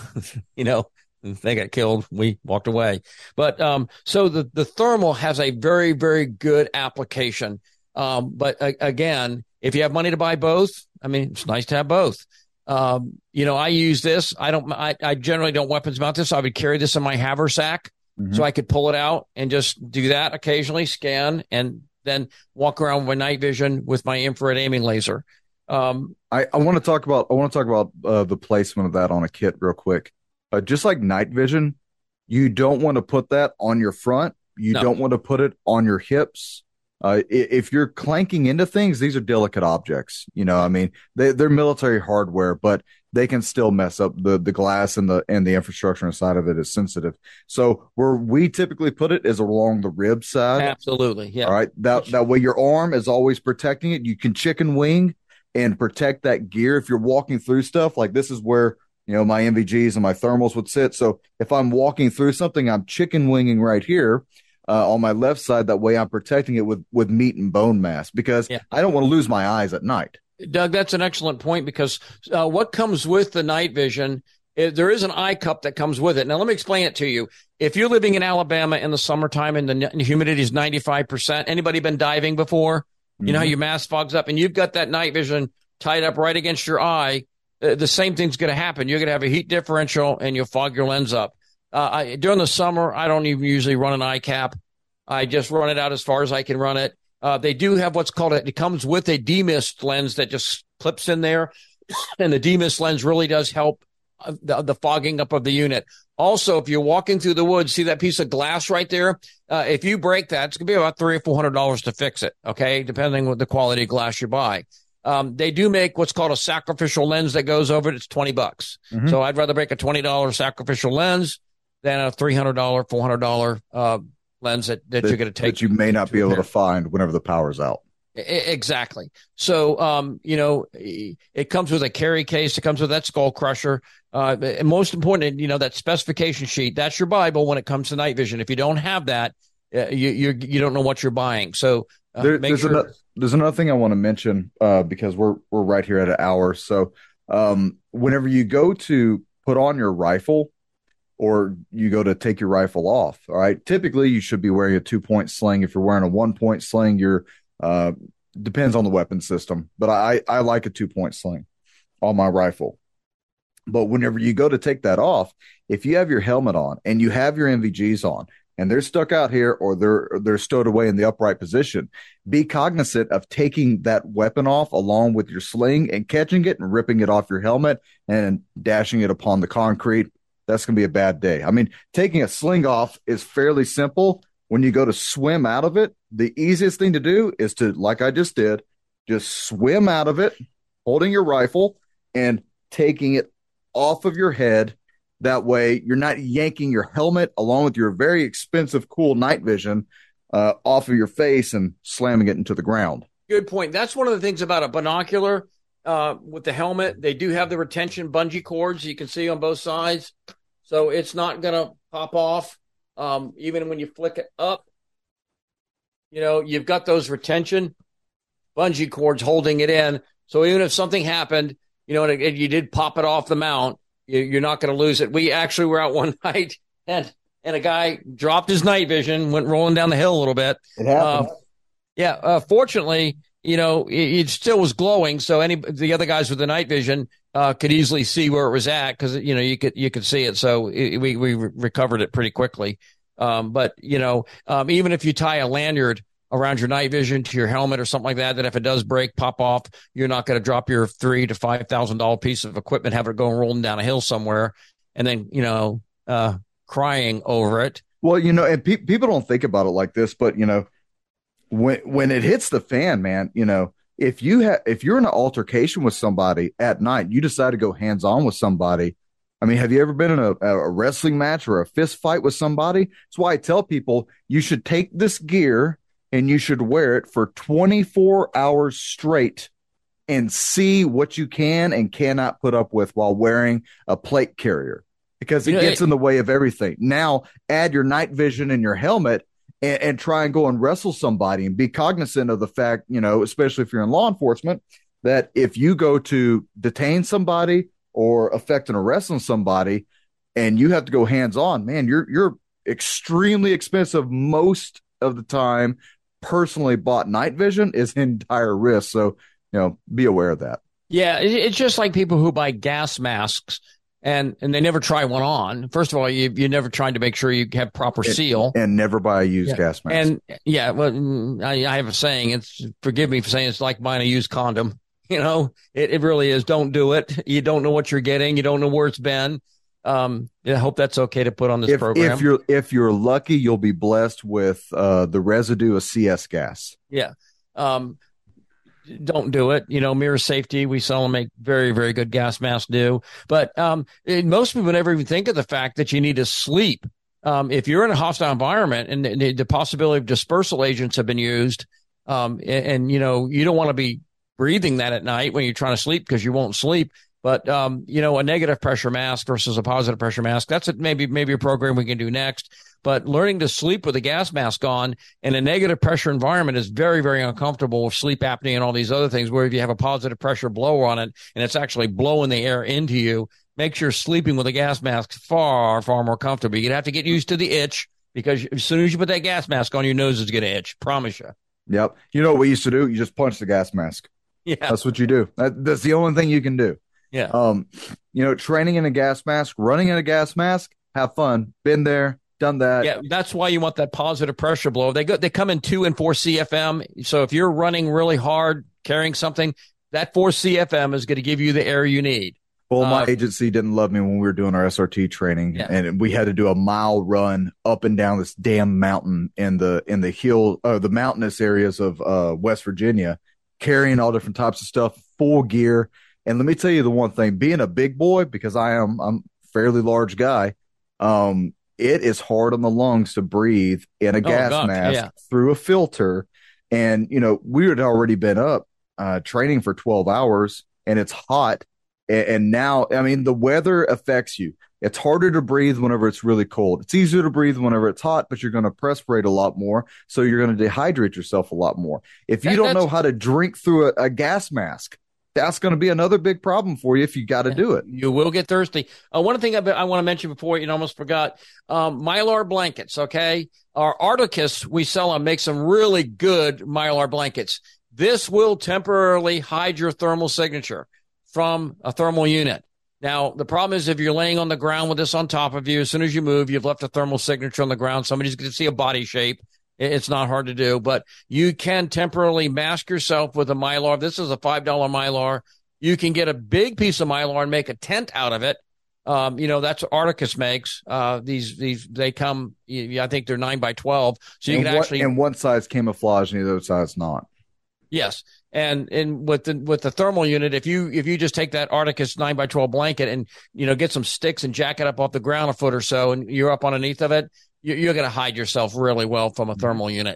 S2: you know, they got killed, we walked away. But um, so the, the thermal has a very, very good application. Um, but uh, again, if you have money to buy both, I mean, it's nice to have both. Um, you know, I use this. I don't. I, I generally don't weapons mount this. So I would carry this in my haversack. Mm-hmm. So I could pull it out and just do that occasionally, scan, and then walk around with my night vision with my infrared aiming laser. Um,
S3: I, I want to talk about I want to talk about uh, the placement of that on a kit real quick. Uh, just like night vision, you don't want to put that on your front. You no. don't want to put it on your hips. Uh, if you're clanking into things, these are delicate objects. You know, I mean, they, they're military hardware, but they can still mess up the, the glass and the and the infrastructure inside of it is sensitive. So where we typically put it is along the rib side.
S2: Absolutely, yeah.
S3: All right, that that way your arm is always protecting it. You can chicken wing and protect that gear if you're walking through stuff. Like this is where you know my M V Gs and my thermals would sit. So if I'm walking through something, I'm chicken winging right here. Uh, on my left side, that way I'm protecting it with, with meat and bone mass because yeah. I don't want to lose my eyes at night.
S2: Doug, that's an excellent point because uh, what comes with the night vision, is, there is an eye cup that comes with it. Now, let me explain it to you. If you're living in Alabama in the summertime and the, the humidity is ninety-five percent, anybody been diving before? Mm-hmm. You know how your mask fogs up and you've got that night vision tied up right against your eye. Uh, the same thing's going to happen. You're going to have a heat differential and you'll fog your lens up. Uh, I, during the summer, I don't even usually run an eye cap. I just run it out as far as I can run it. Uh, they do have what's called a, it comes with a demist lens that just clips in there. And the demist lens really does help uh, the, the fogging up of the unit. Also, if you're walking through the woods, see that piece of glass right there? Uh, if you break that, it's going to be about three or four hundred dollars to fix it. Okay. Depending on the quality of glass you buy. Um, they do make what's called a sacrificial lens that goes over it. It's twenty bucks. Mm-hmm. So I'd rather break a twenty dollars sacrificial lens than a three hundred dollars, four hundred dollars, uh, lens that, that, that you're going to take.
S3: That you may not to be able to find whenever the power's out.
S2: Exactly. So, um, you know, it comes with a carry case. It comes with that skull crusher. Uh, and most important, you know, that specification sheet, that's your Bible when it comes to night vision. If you don't have that, uh, you, you're, you don't know what you're buying. So uh,
S3: there,
S2: make
S3: there's,
S2: sure.
S3: another, there's another thing I want to mention, uh, because we're, we're right here at an hour. So, um, whenever you go to put on your rifle, or you go to take your rifle off, all right, typically you should be wearing a two-point sling. If you're wearing a one-point sling, you're uh, depends on the weapon system. But I, I like a two-point sling on my rifle. But whenever you go to take that off, if you have your helmet on and you have your M V Gs on and they're stuck out here or they're they're stowed away in the upright position, be cognizant of taking that weapon off along with your sling and catching it and ripping it off your helmet and dashing it upon the concrete. That's going to be a bad day. I mean, taking a sling off is fairly simple. When you go to swim out of it, the easiest thing to do is to, like I just did, just swim out of it, holding your rifle and taking it off of your head. That way you're not yanking your helmet along with your very expensive, cool night vision uh, off of your face and slamming it into the ground.
S2: Good point. That's one of the things about a binocular uh, with the helmet. They do have the retention bungee cords you can see on both sides. So it's not going to pop off. Um, even when you flick it up, you know, you've got those retention bungee cords holding it in. So even if something happened, you know, and, and you did pop it off the mount, you, you're not going to lose it. We actually were out one night and, and a guy dropped his night vision, went rolling down the hill a little bit.
S3: It happened.
S2: Uh, Yeah, uh, fortunately, you know, it, it still was glowing, so any the other guys with the night vision uh, could easily see where it was at because you know you could you could see it. So it, we we recovered it pretty quickly. Um, but you know, um, even if you tie a lanyard around your night vision to your helmet or something like that, that if it does break, pop off, you're not going to drop your three to five thousand dollar piece of equipment, have it go rolling down a hill somewhere, and then you know, uh, crying over it.
S3: Well, you know, and pe- people don't think about it like this, but you know. When when it hits the fan, man, you know, if you have if you're in an altercation with somebody at night, you decide to go hands on with somebody. I mean, have you ever been in a, a wrestling match or a fist fight with somebody? That's why I tell people you should take this gear and you should wear it for twenty-four hours straight and see what you can and cannot put up with while wearing a plate carrier because it
S2: You know,
S3: gets
S2: it-
S3: in the way of everything. Now add your night vision and your helmet. And, and try and go and wrestle somebody and be cognizant of the fact, you know, especially if you're in law enforcement, that if you go to detain somebody or effect an arrest on somebody and you have to go hands on, man, you're you're extremely expensive most of the time. Personally bought night vision is entire risk. So, you know, be aware of that.
S2: Yeah, it, it's just like people who buy gas masks and and they never try one on. First of all, you you never tried to make sure you have proper
S3: And,
S2: seal.
S3: and never buy a used
S2: Yeah.
S3: gas mask.
S2: And yeah, well, mm, I, I have a saying. It's forgive me for saying it's like buying a used condom. You know, it, it really is. Don't do it. You don't know what you're getting. You don't know where it's been. Um, I hope that's okay to put on this
S3: if,
S2: program.
S3: if you're if you're lucky, you'll be blessed with uh, the residue of C S gas.
S2: Yeah. Um, don't do it. You know, mirror safety. We sell and make very, very good gas masks do. But um, it, most people never even think of the fact that you need to sleep. Um, if you're in a hostile environment and the, the possibility of dispersal agents have been used, um, and, and, you know, you don't want to be breathing that at night when you're trying to sleep because you won't sleep. But, um, you know, a negative pressure mask versus a positive pressure mask, that's a, maybe maybe a program we can do next. But learning to sleep with a gas mask on in a negative pressure environment is very, very uncomfortable with sleep apnea and all these other things, where if you have a positive pressure blower on it and it's actually blowing the air into you, makes sure sleeping with a gas mask far, far more comfortable. You'd have to get used to the itch because as soon as you put that gas mask on, your nose is going to itch. Promise you.
S3: Yep. You know what we used to do? You just punch the gas mask.
S2: Yeah.
S3: That's what you do. That, that's the only thing you can do.
S2: Yeah.
S3: Um, you know, training in a gas mask, running in a gas mask, have fun. Been there, done that.
S2: Yeah, that's why you want that positive pressure blower. They go, they come in two and four C F M. So if you're running really hard, carrying something, that four C F M is going to give you the air you need.
S3: Well, my
S2: Uh,
S3: agency didn't love me when we were doing our S R T training,
S2: Yeah.
S3: and we had to do a mile run up and down this damn mountain in the in the hill, uh, the mountainous areas of uh, West Virginia, carrying all different types of stuff, full gear. And let me tell you the one thing: being a big boy, because I am, I'm a fairly large guy. Um, it is hard on the lungs to breathe in a gas
S2: gosh,
S3: mask
S2: yeah.
S3: through a filter. And you know, we had already been up uh, training for twelve hours, and it's hot. And now, I mean, the weather affects you. It's harder to breathe whenever it's really cold. It's easier to breathe whenever it's hot, but you're going to perspirate a lot more. So you're going to dehydrate yourself a lot more. If you
S2: That-
S3: don't
S2: that's-
S3: know how to drink through a, a gas mask, that's going to be another big problem for you if you got to do it.
S2: You will get thirsty. Uh, one thing I, I want to mention before you almost forgot, um, Mylar blankets, okay? Our Articus, we sell them, make some really good Mylar blankets. This will temporarily hide your thermal signature from a thermal unit. Now, the problem is if you're laying on the ground with this on top of you, as soon as you move, you've left a thermal signature on the ground. Somebody's going to see a body shape. It's not hard to do, but you can temporarily mask yourself with a Mylar. This is a five dollar Mylar. You can get a big piece of Mylar and make a tent out of it. Um, you know, that's what Articus makes. Uh, these, these, they come, I think they're nine by twelve. So you
S3: and
S2: can
S3: one,
S2: actually,
S3: and one side's camouflage and the other side's not.
S2: yes. And, and with the, with the thermal unit, if you, if you just take that Articus nine by twelve blanket and, you know, get some sticks and jack it up off the ground a foot or so, and you're up underneath of it, you, you're going to hide yourself really well from a thermal unit.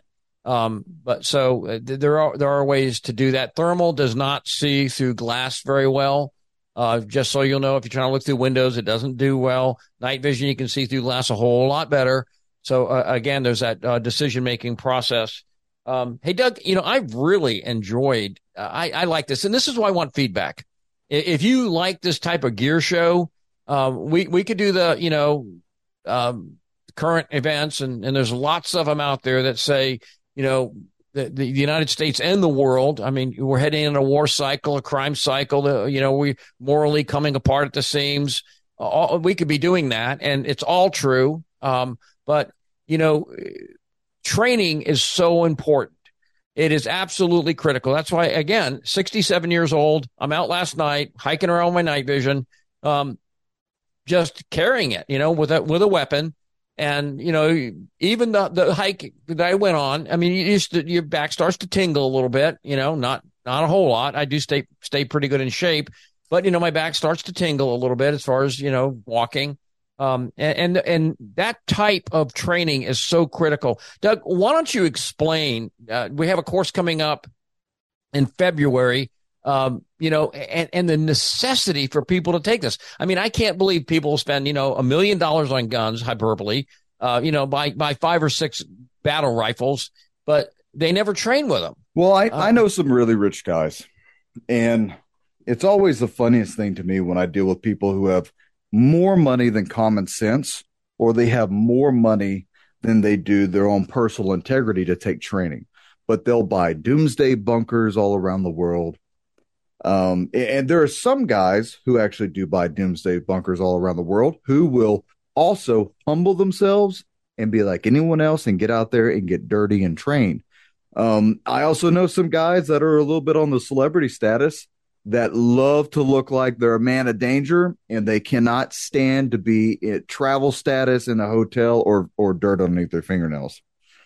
S2: Um, but so uh, there are there are ways to do that. Thermal does not see through glass very well. Uh, just so you'll know, if you're trying to look through windows, it doesn't do well. Night vision, you can see through glass a whole lot better. So uh, again, there's that uh, decision making process. Um, hey, Doug, you know, I've really enjoyed. Uh, I I like this, and this is why I want feedback. If you like this type of gear show, um, we we could do the you know um, current events, and and there's lots of them out there that say, you know, the, the United States and the world. I mean, we're heading in a war cycle, a crime cycle. The, you know, we morally coming apart at the seams. All, we could be doing that, and it's all true. Um, but you know, training is so important. It is absolutely critical. That's why, again, sixty-seven years old. I'm out last night hiking around my night vision, um, just carrying it, you know, with a with a weapon. And, you know, even the, the hike that I went on, I mean, you used to, your back starts to tingle a little bit, you know, not, not a whole lot. I do stay, stay pretty good in shape, but, you know, my back starts to tingle a little bit as far as, you know, walking. Um, and, and, and that type of training is so critical. Doug, why don't you explain, uh, we have a course coming up in February, um, you know, and, and the necessity for people to take this. I mean, I can't believe people spend, you know, a million dollars on guns, hyperbole, uh, you know, buy, buy five or six battle rifles, but they never train with them.
S3: Well, I,
S2: uh,
S3: I know some really rich guys, and it's always the funniest thing to me when I deal with people who have more money than common sense, or they have more money than they do their own personal integrity to take training, but they'll buy doomsday bunkers all around the world. Um, and there are some guys who actually do buy doomsday bunkers all around the world who will also humble themselves and be like anyone else and get out there and get dirty and train. Um, I also know some guys that are a little bit on the celebrity status that love to look like they're a man of danger, and they cannot stand to be at travel status in a hotel or, or dirt underneath their fingernails.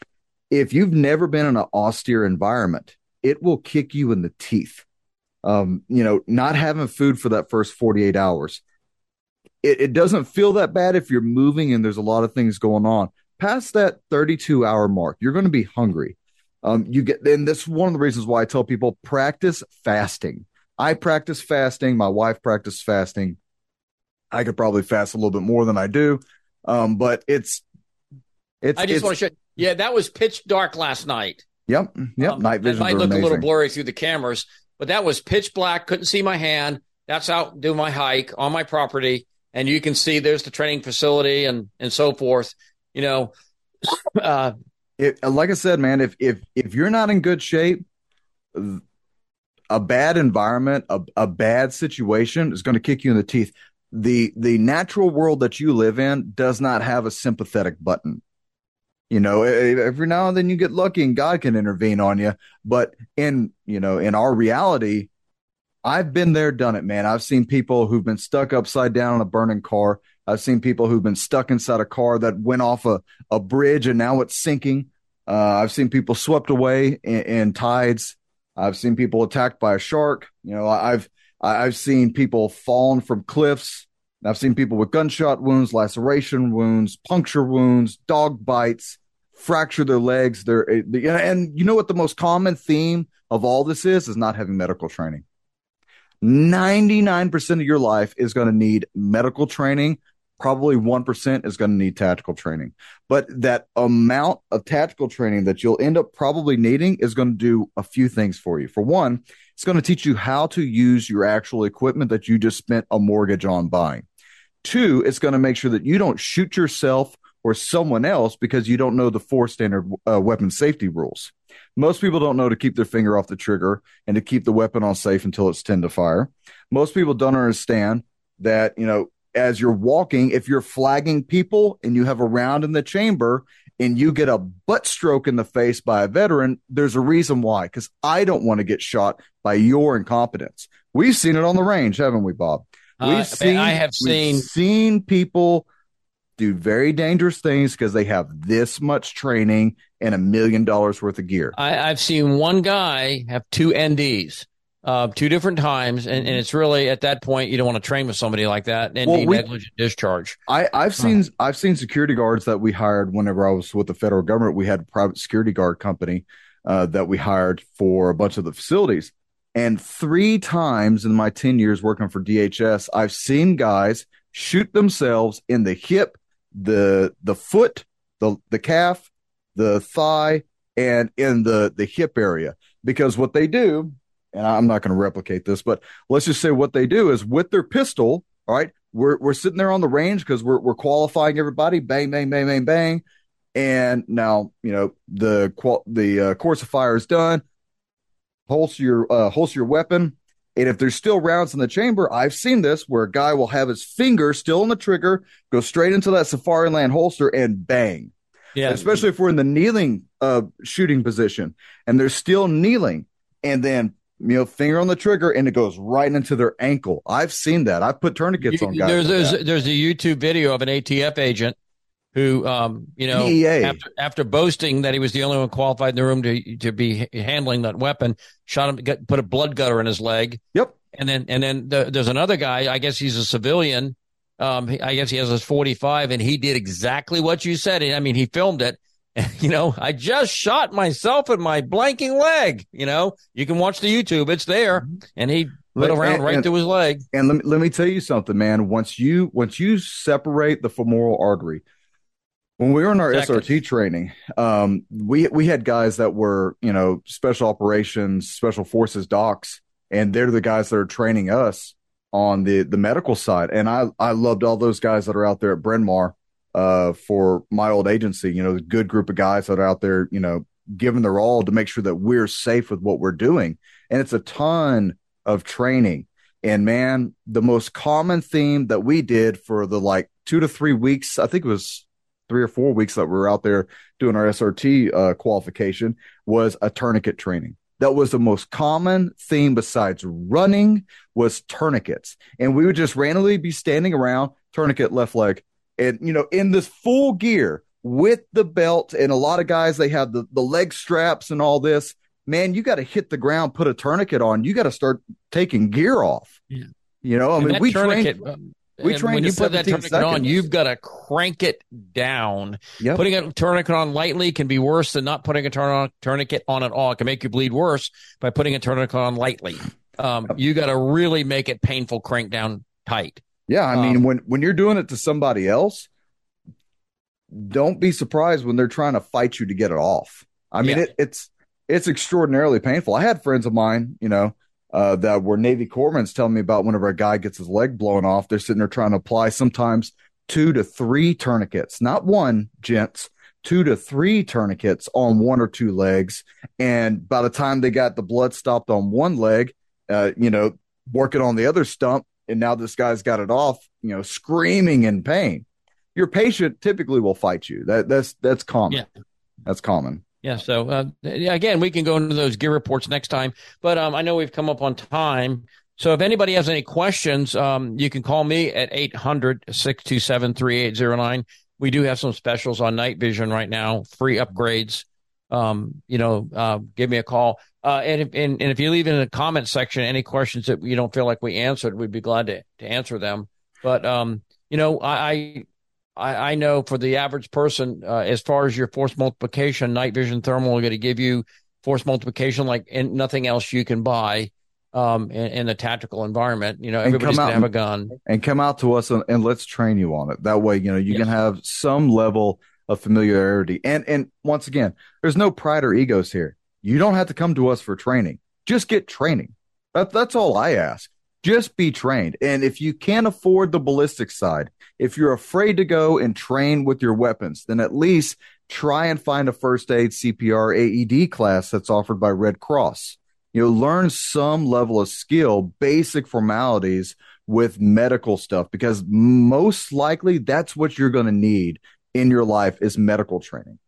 S3: If you've never been in an austere environment, it will kick you in the teeth. Um, you know, not having food for that first forty-eight hours. It, it doesn't feel that bad if you're moving and there's a lot of things going on. Past that thirty-two hour mark, you're going to be hungry. Um, you get, and that's one of the reasons why I tell people practice fasting. I practice fasting. My wife practiced fasting. I could probably fast a little bit more than I do. Um, but it's, it's,
S2: I just
S3: it's,
S2: want to show, yeah, that was pitch dark last night.
S3: Yep. Yep.
S2: Um,
S3: Night vision.
S2: It might look amazing. A little blurry through the cameras, but that was pitch black. Couldn't see my hand. That's out doing my hike on my property. And you can see there's the training facility and, and so forth, you know, uh,
S3: it, like I said, man, if, if, if you're not in good shape, a bad environment, a, a bad situation is going to kick you in the teeth. The, the natural world that you live in does not have a sympathetic button. You know, every now and then you get lucky and God can intervene on you. But in, you know, in our reality, I've been there, done it, man. I've seen people who've been stuck upside down in a burning car. I've seen people who've been stuck inside a car that went off a, a bridge and now it's sinking. Uh, I've seen people swept away in, in tides. I've seen people attacked by a shark. You know, I've, I've seen people fallen from cliffs. I've seen people with gunshot wounds, laceration wounds, puncture wounds, dog bites, fracture their legs. They're, and you know what the most common theme of all this is, is not having medical training. ninety-nine percent of your life is going to need medical training. Probably one percent is going to need tactical training. But that amount of tactical training that you'll end up probably needing is going to do a few things for you. For one, it's going to teach you how to use your actual equipment that you just spent a mortgage on buying. Two, it's going to make sure that you don't shoot yourself or someone else because you don't know the four standard uh, weapon safety rules. Most people don't know to keep their finger off the trigger and to keep the weapon on safe until it's tend to fire. Most people don't understand that, you know, as you're walking, if you're flagging people and you have a round in the chamber and you get a butt stroke in the face by a veteran, there's a reason why, because I don't want to get shot by your incompetence. We've seen it on the range, haven't we, Bob? We've
S2: uh,
S3: seen,
S2: I have
S3: we've
S2: seen
S3: seen people do very dangerous things because they have this much training and a million dollars worth of gear.
S2: I, I've seen one guy have two N Ds. uh, two different times, and, and it's really at that point you don't want to train with somebody like that and
S3: Well,
S2: be
S3: we-
S2: negligent discharge.
S3: I, I've seen I've seen security guards that we hired whenever I was with the federal government. We had a private security guard company uh, that we hired for a bunch of the facilities. And three times in my ten years working for D H S, I've seen guys shoot themselves in the hip, the the foot, the the calf, the thigh, and in the the hip area. Because what they do, and I'm not going to replicate this, but let's just say what they do is with their pistol, all right, we're we're sitting there on the range because we're we're qualifying everybody, bang, bang, bang, bang, bang. And now, you know, the qual- the uh, course of fire is done. Holster your uh, holster your weapon, and if there's still rounds in the chamber, I've seen this where a guy will have his finger still on the trigger, go straight into that Safariland holster, and bang.
S2: Yeah,
S3: Especially if we're in the kneeling uh, shooting position, and they're still kneeling, and then you know finger on the trigger, and it goes right into their ankle. I've seen that. I've put tourniquets on guys.
S2: There's
S3: like
S2: there's,
S3: that.
S2: there's a YouTube video of an A T F agent who, um, you know,
S3: D E A.
S2: after after boasting that he was the only one qualified in the room to to be handling that weapon, shot him, got, put a blood gutter in his leg.
S3: Yep.
S2: And then and then the, there's another guy. I guess he's a civilian. Um, he, I guess he has his forty-five, and he did exactly what you said. I mean, he filmed it. You know, I just shot myself in my blanking leg. You know, you can watch the YouTube; it's there. And he put a round
S3: And-
S2: right
S3: and-
S2: through his leg.
S3: And let me, let me tell you something, man. Once you once you separate the femoral artery, when we were in our
S2: Seconds.
S3: S R T training, um, we we had guys that were you know special operations, special forces docs, and they're the guys that are training us on the the medical side. And I I loved all those guys that are out there at Bryn Mawr uh, for my old agency. You know, the good group of guys that are out there, you know, giving their all to make sure that we're safe with what we're doing. And it's a ton of training. And man, the most common theme that we did for the like two to three weeks, I think it was three or four weeks that we were out there doing our S R T uh, qualification, was a tourniquet training. That was the most common theme besides running was tourniquets. And we would just randomly be standing around, tourniquet left leg, and, you know, in this full gear with the belt. And a lot of guys, they have the, the leg straps and all this. Man, you got to hit the ground, put a tourniquet on. You got to start taking gear off.
S2: Yeah.
S3: You know, I
S2: And
S3: mean,
S2: that
S3: we
S2: tourniquet,
S3: trained.
S2: um,
S3: we
S2: and
S3: trained
S2: when
S3: to
S2: you put that
S3: seventeen
S2: tourniquet on,
S3: seconds.
S2: you've got to crank it down.
S3: Yep.
S2: Putting a tourniquet on lightly can be worse than not putting a turn- tourniquet on at all. It can make you bleed worse by putting a tourniquet on lightly. Um, you got to really make it painful, crank down tight.
S3: Yeah, I mean,
S2: Um,
S3: when when you're doing it to somebody else, don't be surprised when they're trying to fight you to get it off. I mean,
S2: Yeah.
S3: it, it's it's extraordinarily painful. I had friends of mine, you know, uh, that were Navy corpsmen telling me about whenever a guy gets his leg blown off, they're sitting there trying to apply sometimes two to three tourniquets, not one, gents, two to three tourniquets on one or two legs. And by the time they got the blood stopped on one leg, uh, you know, working on the other stump, and now this guy's got it off, you know, screaming in pain. Your patient typically will fight you. That that's that's common.
S2: Yeah.
S3: That's common.
S2: Yeah. So uh, yeah, again, we can go into those gear reports next time. But um, I know we've come up on time. So if anybody has any questions, um, you can call me at eight hundred, six two seven, three eight zero nine. We do have some specials on night vision right now, free upgrades. Um, you know, uh, give me a call. Uh, and, if, and, and if you leave in the comment section any questions that you don't feel like we answered, we'd be glad to, to answer them. But, um, you know, I, I, I know for the average person, uh, as far as your force multiplication, night vision thermal are going to give you force multiplication like in, nothing else you can buy um, in, in a tactical environment. You know,
S3: And
S2: everybody's
S3: come
S2: going to
S3: out
S2: have a
S3: and-
S2: gun.
S3: And come out to us and, and let's train you on it. That way, you know, you
S2: Yes.
S3: can have some level of familiarity. And and once again, there's no pride or egos here. You don't have to come to us for training. Just get training. That, that's all I ask. Just be trained. And if you can't afford the ballistic side, if you're afraid to go and train with your weapons, then at least try and find a first aid, C P R, A E D class that's offered by Red Cross. You know, learn some level of skill, basic formalities with medical stuff, because most likely that's what you're going to need in your life is medical training.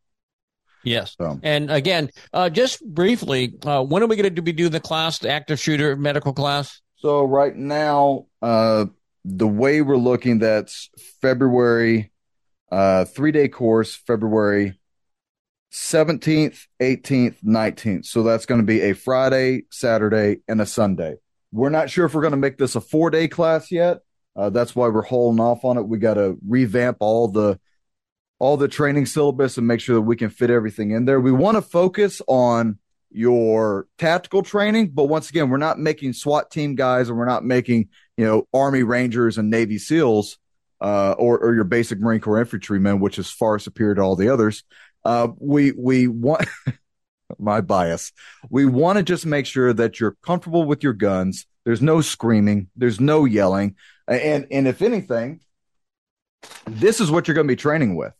S2: Yes.
S3: So,
S2: And again, uh, just briefly, uh, when are we going to be doing the class, the active shooter medical class?
S3: so right now, uh, the way we're looking, that's February, uh, three day course, February seventeenth, eighteenth, nineteenth. So that's going to be a Friday, Saturday, and a Sunday. We're not sure if we're going to make this a four-day class yet. Uh, that's why we're holding off on it. We got to revamp all the all the training syllabus and make sure that we can fit everything in there. We want to focus on your tactical training, but once again, we're not making SWAT team guys, and we're not making, you know, Army Rangers and Navy SEALs uh, or, or your basic Marine Corps infantrymen, which is far superior to all the others. Uh, we we want my bias. We want to just make sure that you're comfortable with your guns. There's no screaming. There's no yelling. And and if anything, this is what you're going to be training with.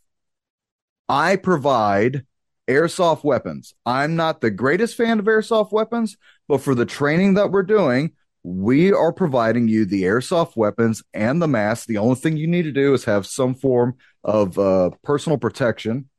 S3: I provide airsoft weapons. I'm not the greatest fan of airsoft weapons, but for the training that we're doing, we are providing you the airsoft weapons and the mask. The only thing you need to do is have some form of uh, personal protection.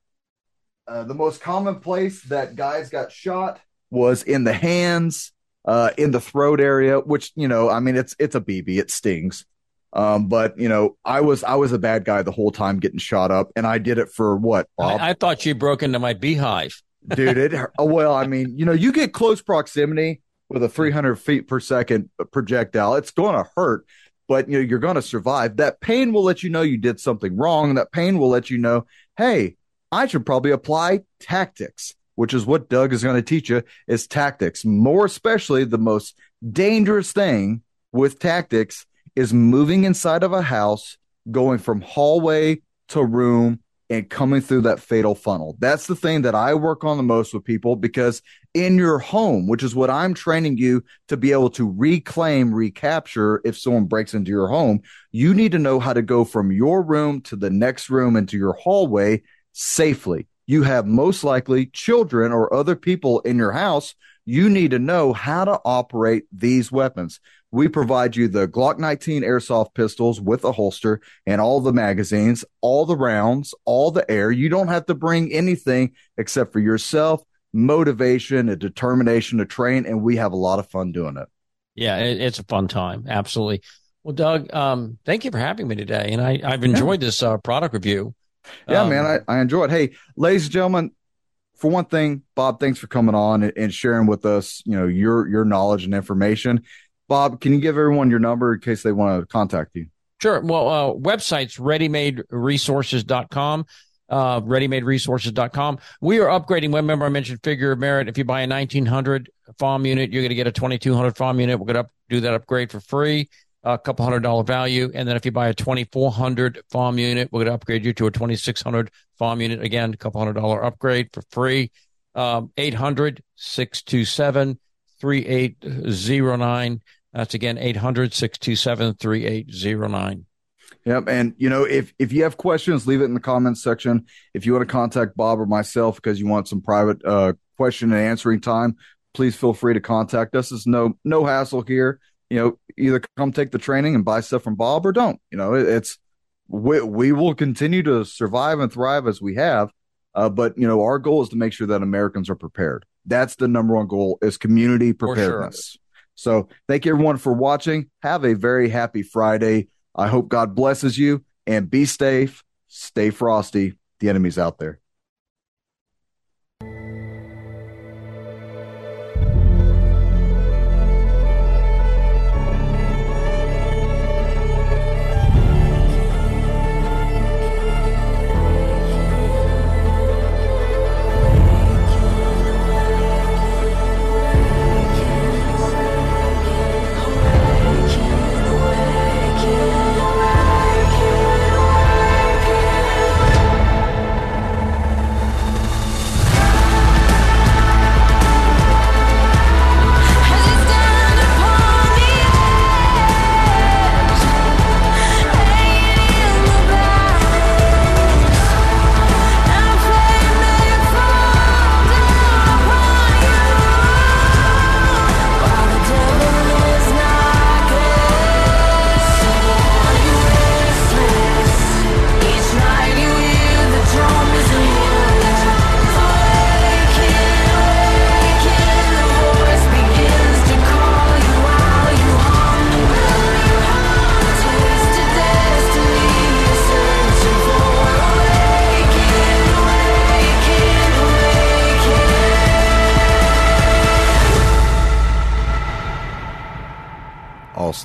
S3: Uh, the most common place that guys got shot was in the hands, uh, in the throat area, which, you know, I mean, it's it's a B B. It stings. Um, but you know, I was I was a bad guy the whole time getting shot up, and I did it for what, Bob?
S2: I, I thought you broke into my beehive,
S3: dude. It well, I mean, you know, you get close proximity with a three hundred feet per second projectile, it's going to hurt, but you know, you're going to survive. That pain will let you know you did something wrong. That pain will let you know, hey, I should probably apply tactics, which is what Doug is going to teach you, is tactics. More especially, the most dangerous thing with tactics is moving inside of a house, going from hallway to room, and coming through that fatal funnel. That's the thing that I work on the most with people, because in your home, which is what I'm training you to be able to reclaim, recapture if someone breaks into your home, you need to know how to go from your room to the next room into your hallway safely. You have most likely children or other people in your house. You need to know how to operate these weapons. We provide you the Glock nineteen airsoft pistols with a holster and all the magazines, all the rounds, all the air. You don't have to bring anything except for yourself, motivation, and determination to train, and we have a lot of fun doing it.
S2: Yeah, it, it's a fun time. Absolutely. Well, Doug, um, thank you for having me today, and I, I've enjoyed yeah. this uh, product review.
S3: Yeah,
S2: um,
S3: man, I, I enjoy it. Hey, ladies and gentlemen, for one thing, Bob, thanks for coming on and, and sharing with us, you know, your your knowledge and information. Bob, can you give everyone your number in case they want to contact you?
S2: Sure. Well, uh, website's ready made resources dot com, uh, ready made resources dot com. We are upgrading. Remember, I mentioned figure of merit. If you buy a nineteen hundred F O M unit, you're going to get a twenty-two hundred F O M unit. We're going to do that upgrade for free, a couple hundred dollar value. And then if you buy a twenty-four hundred F O M unit, we're going to upgrade you to a twenty-six hundred F O M unit. Again, a couple hundred dollar upgrade for free. Um, eight hundred, six two seven, three eight zero nine. That's again, eight hundred, six two seven, three eight zero nine.
S3: Yep. And, you know, if, if you have questions, leave it in the comments section. If you want to contact Bob or myself because you want some private uh, question and answering time, please feel free to contact us. There's no, no hassle here. You know, either come take the training and buy stuff from Bob or don't. You know, it, it's, we, we will continue to survive and thrive as we have. Uh, but, you know, our goal is to make sure that Americans are prepared. That's the number one goal, is community preparedness. So thank you, everyone, for watching. Have a very happy Friday. I hope God blesses you, and be safe. Stay frosty. The enemy's out there.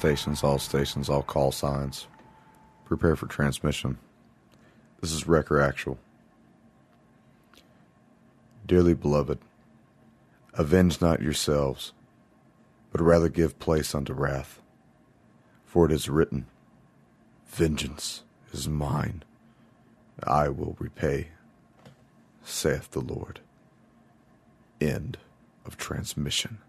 S1: stations, all stations, all call signs. Prepare for transmission. This is Wrecker Actual. Dearly beloved, avenge not yourselves, but rather give place unto wrath. For it is written, vengeance is mine, I will repay, saith the Lord. End of transmission.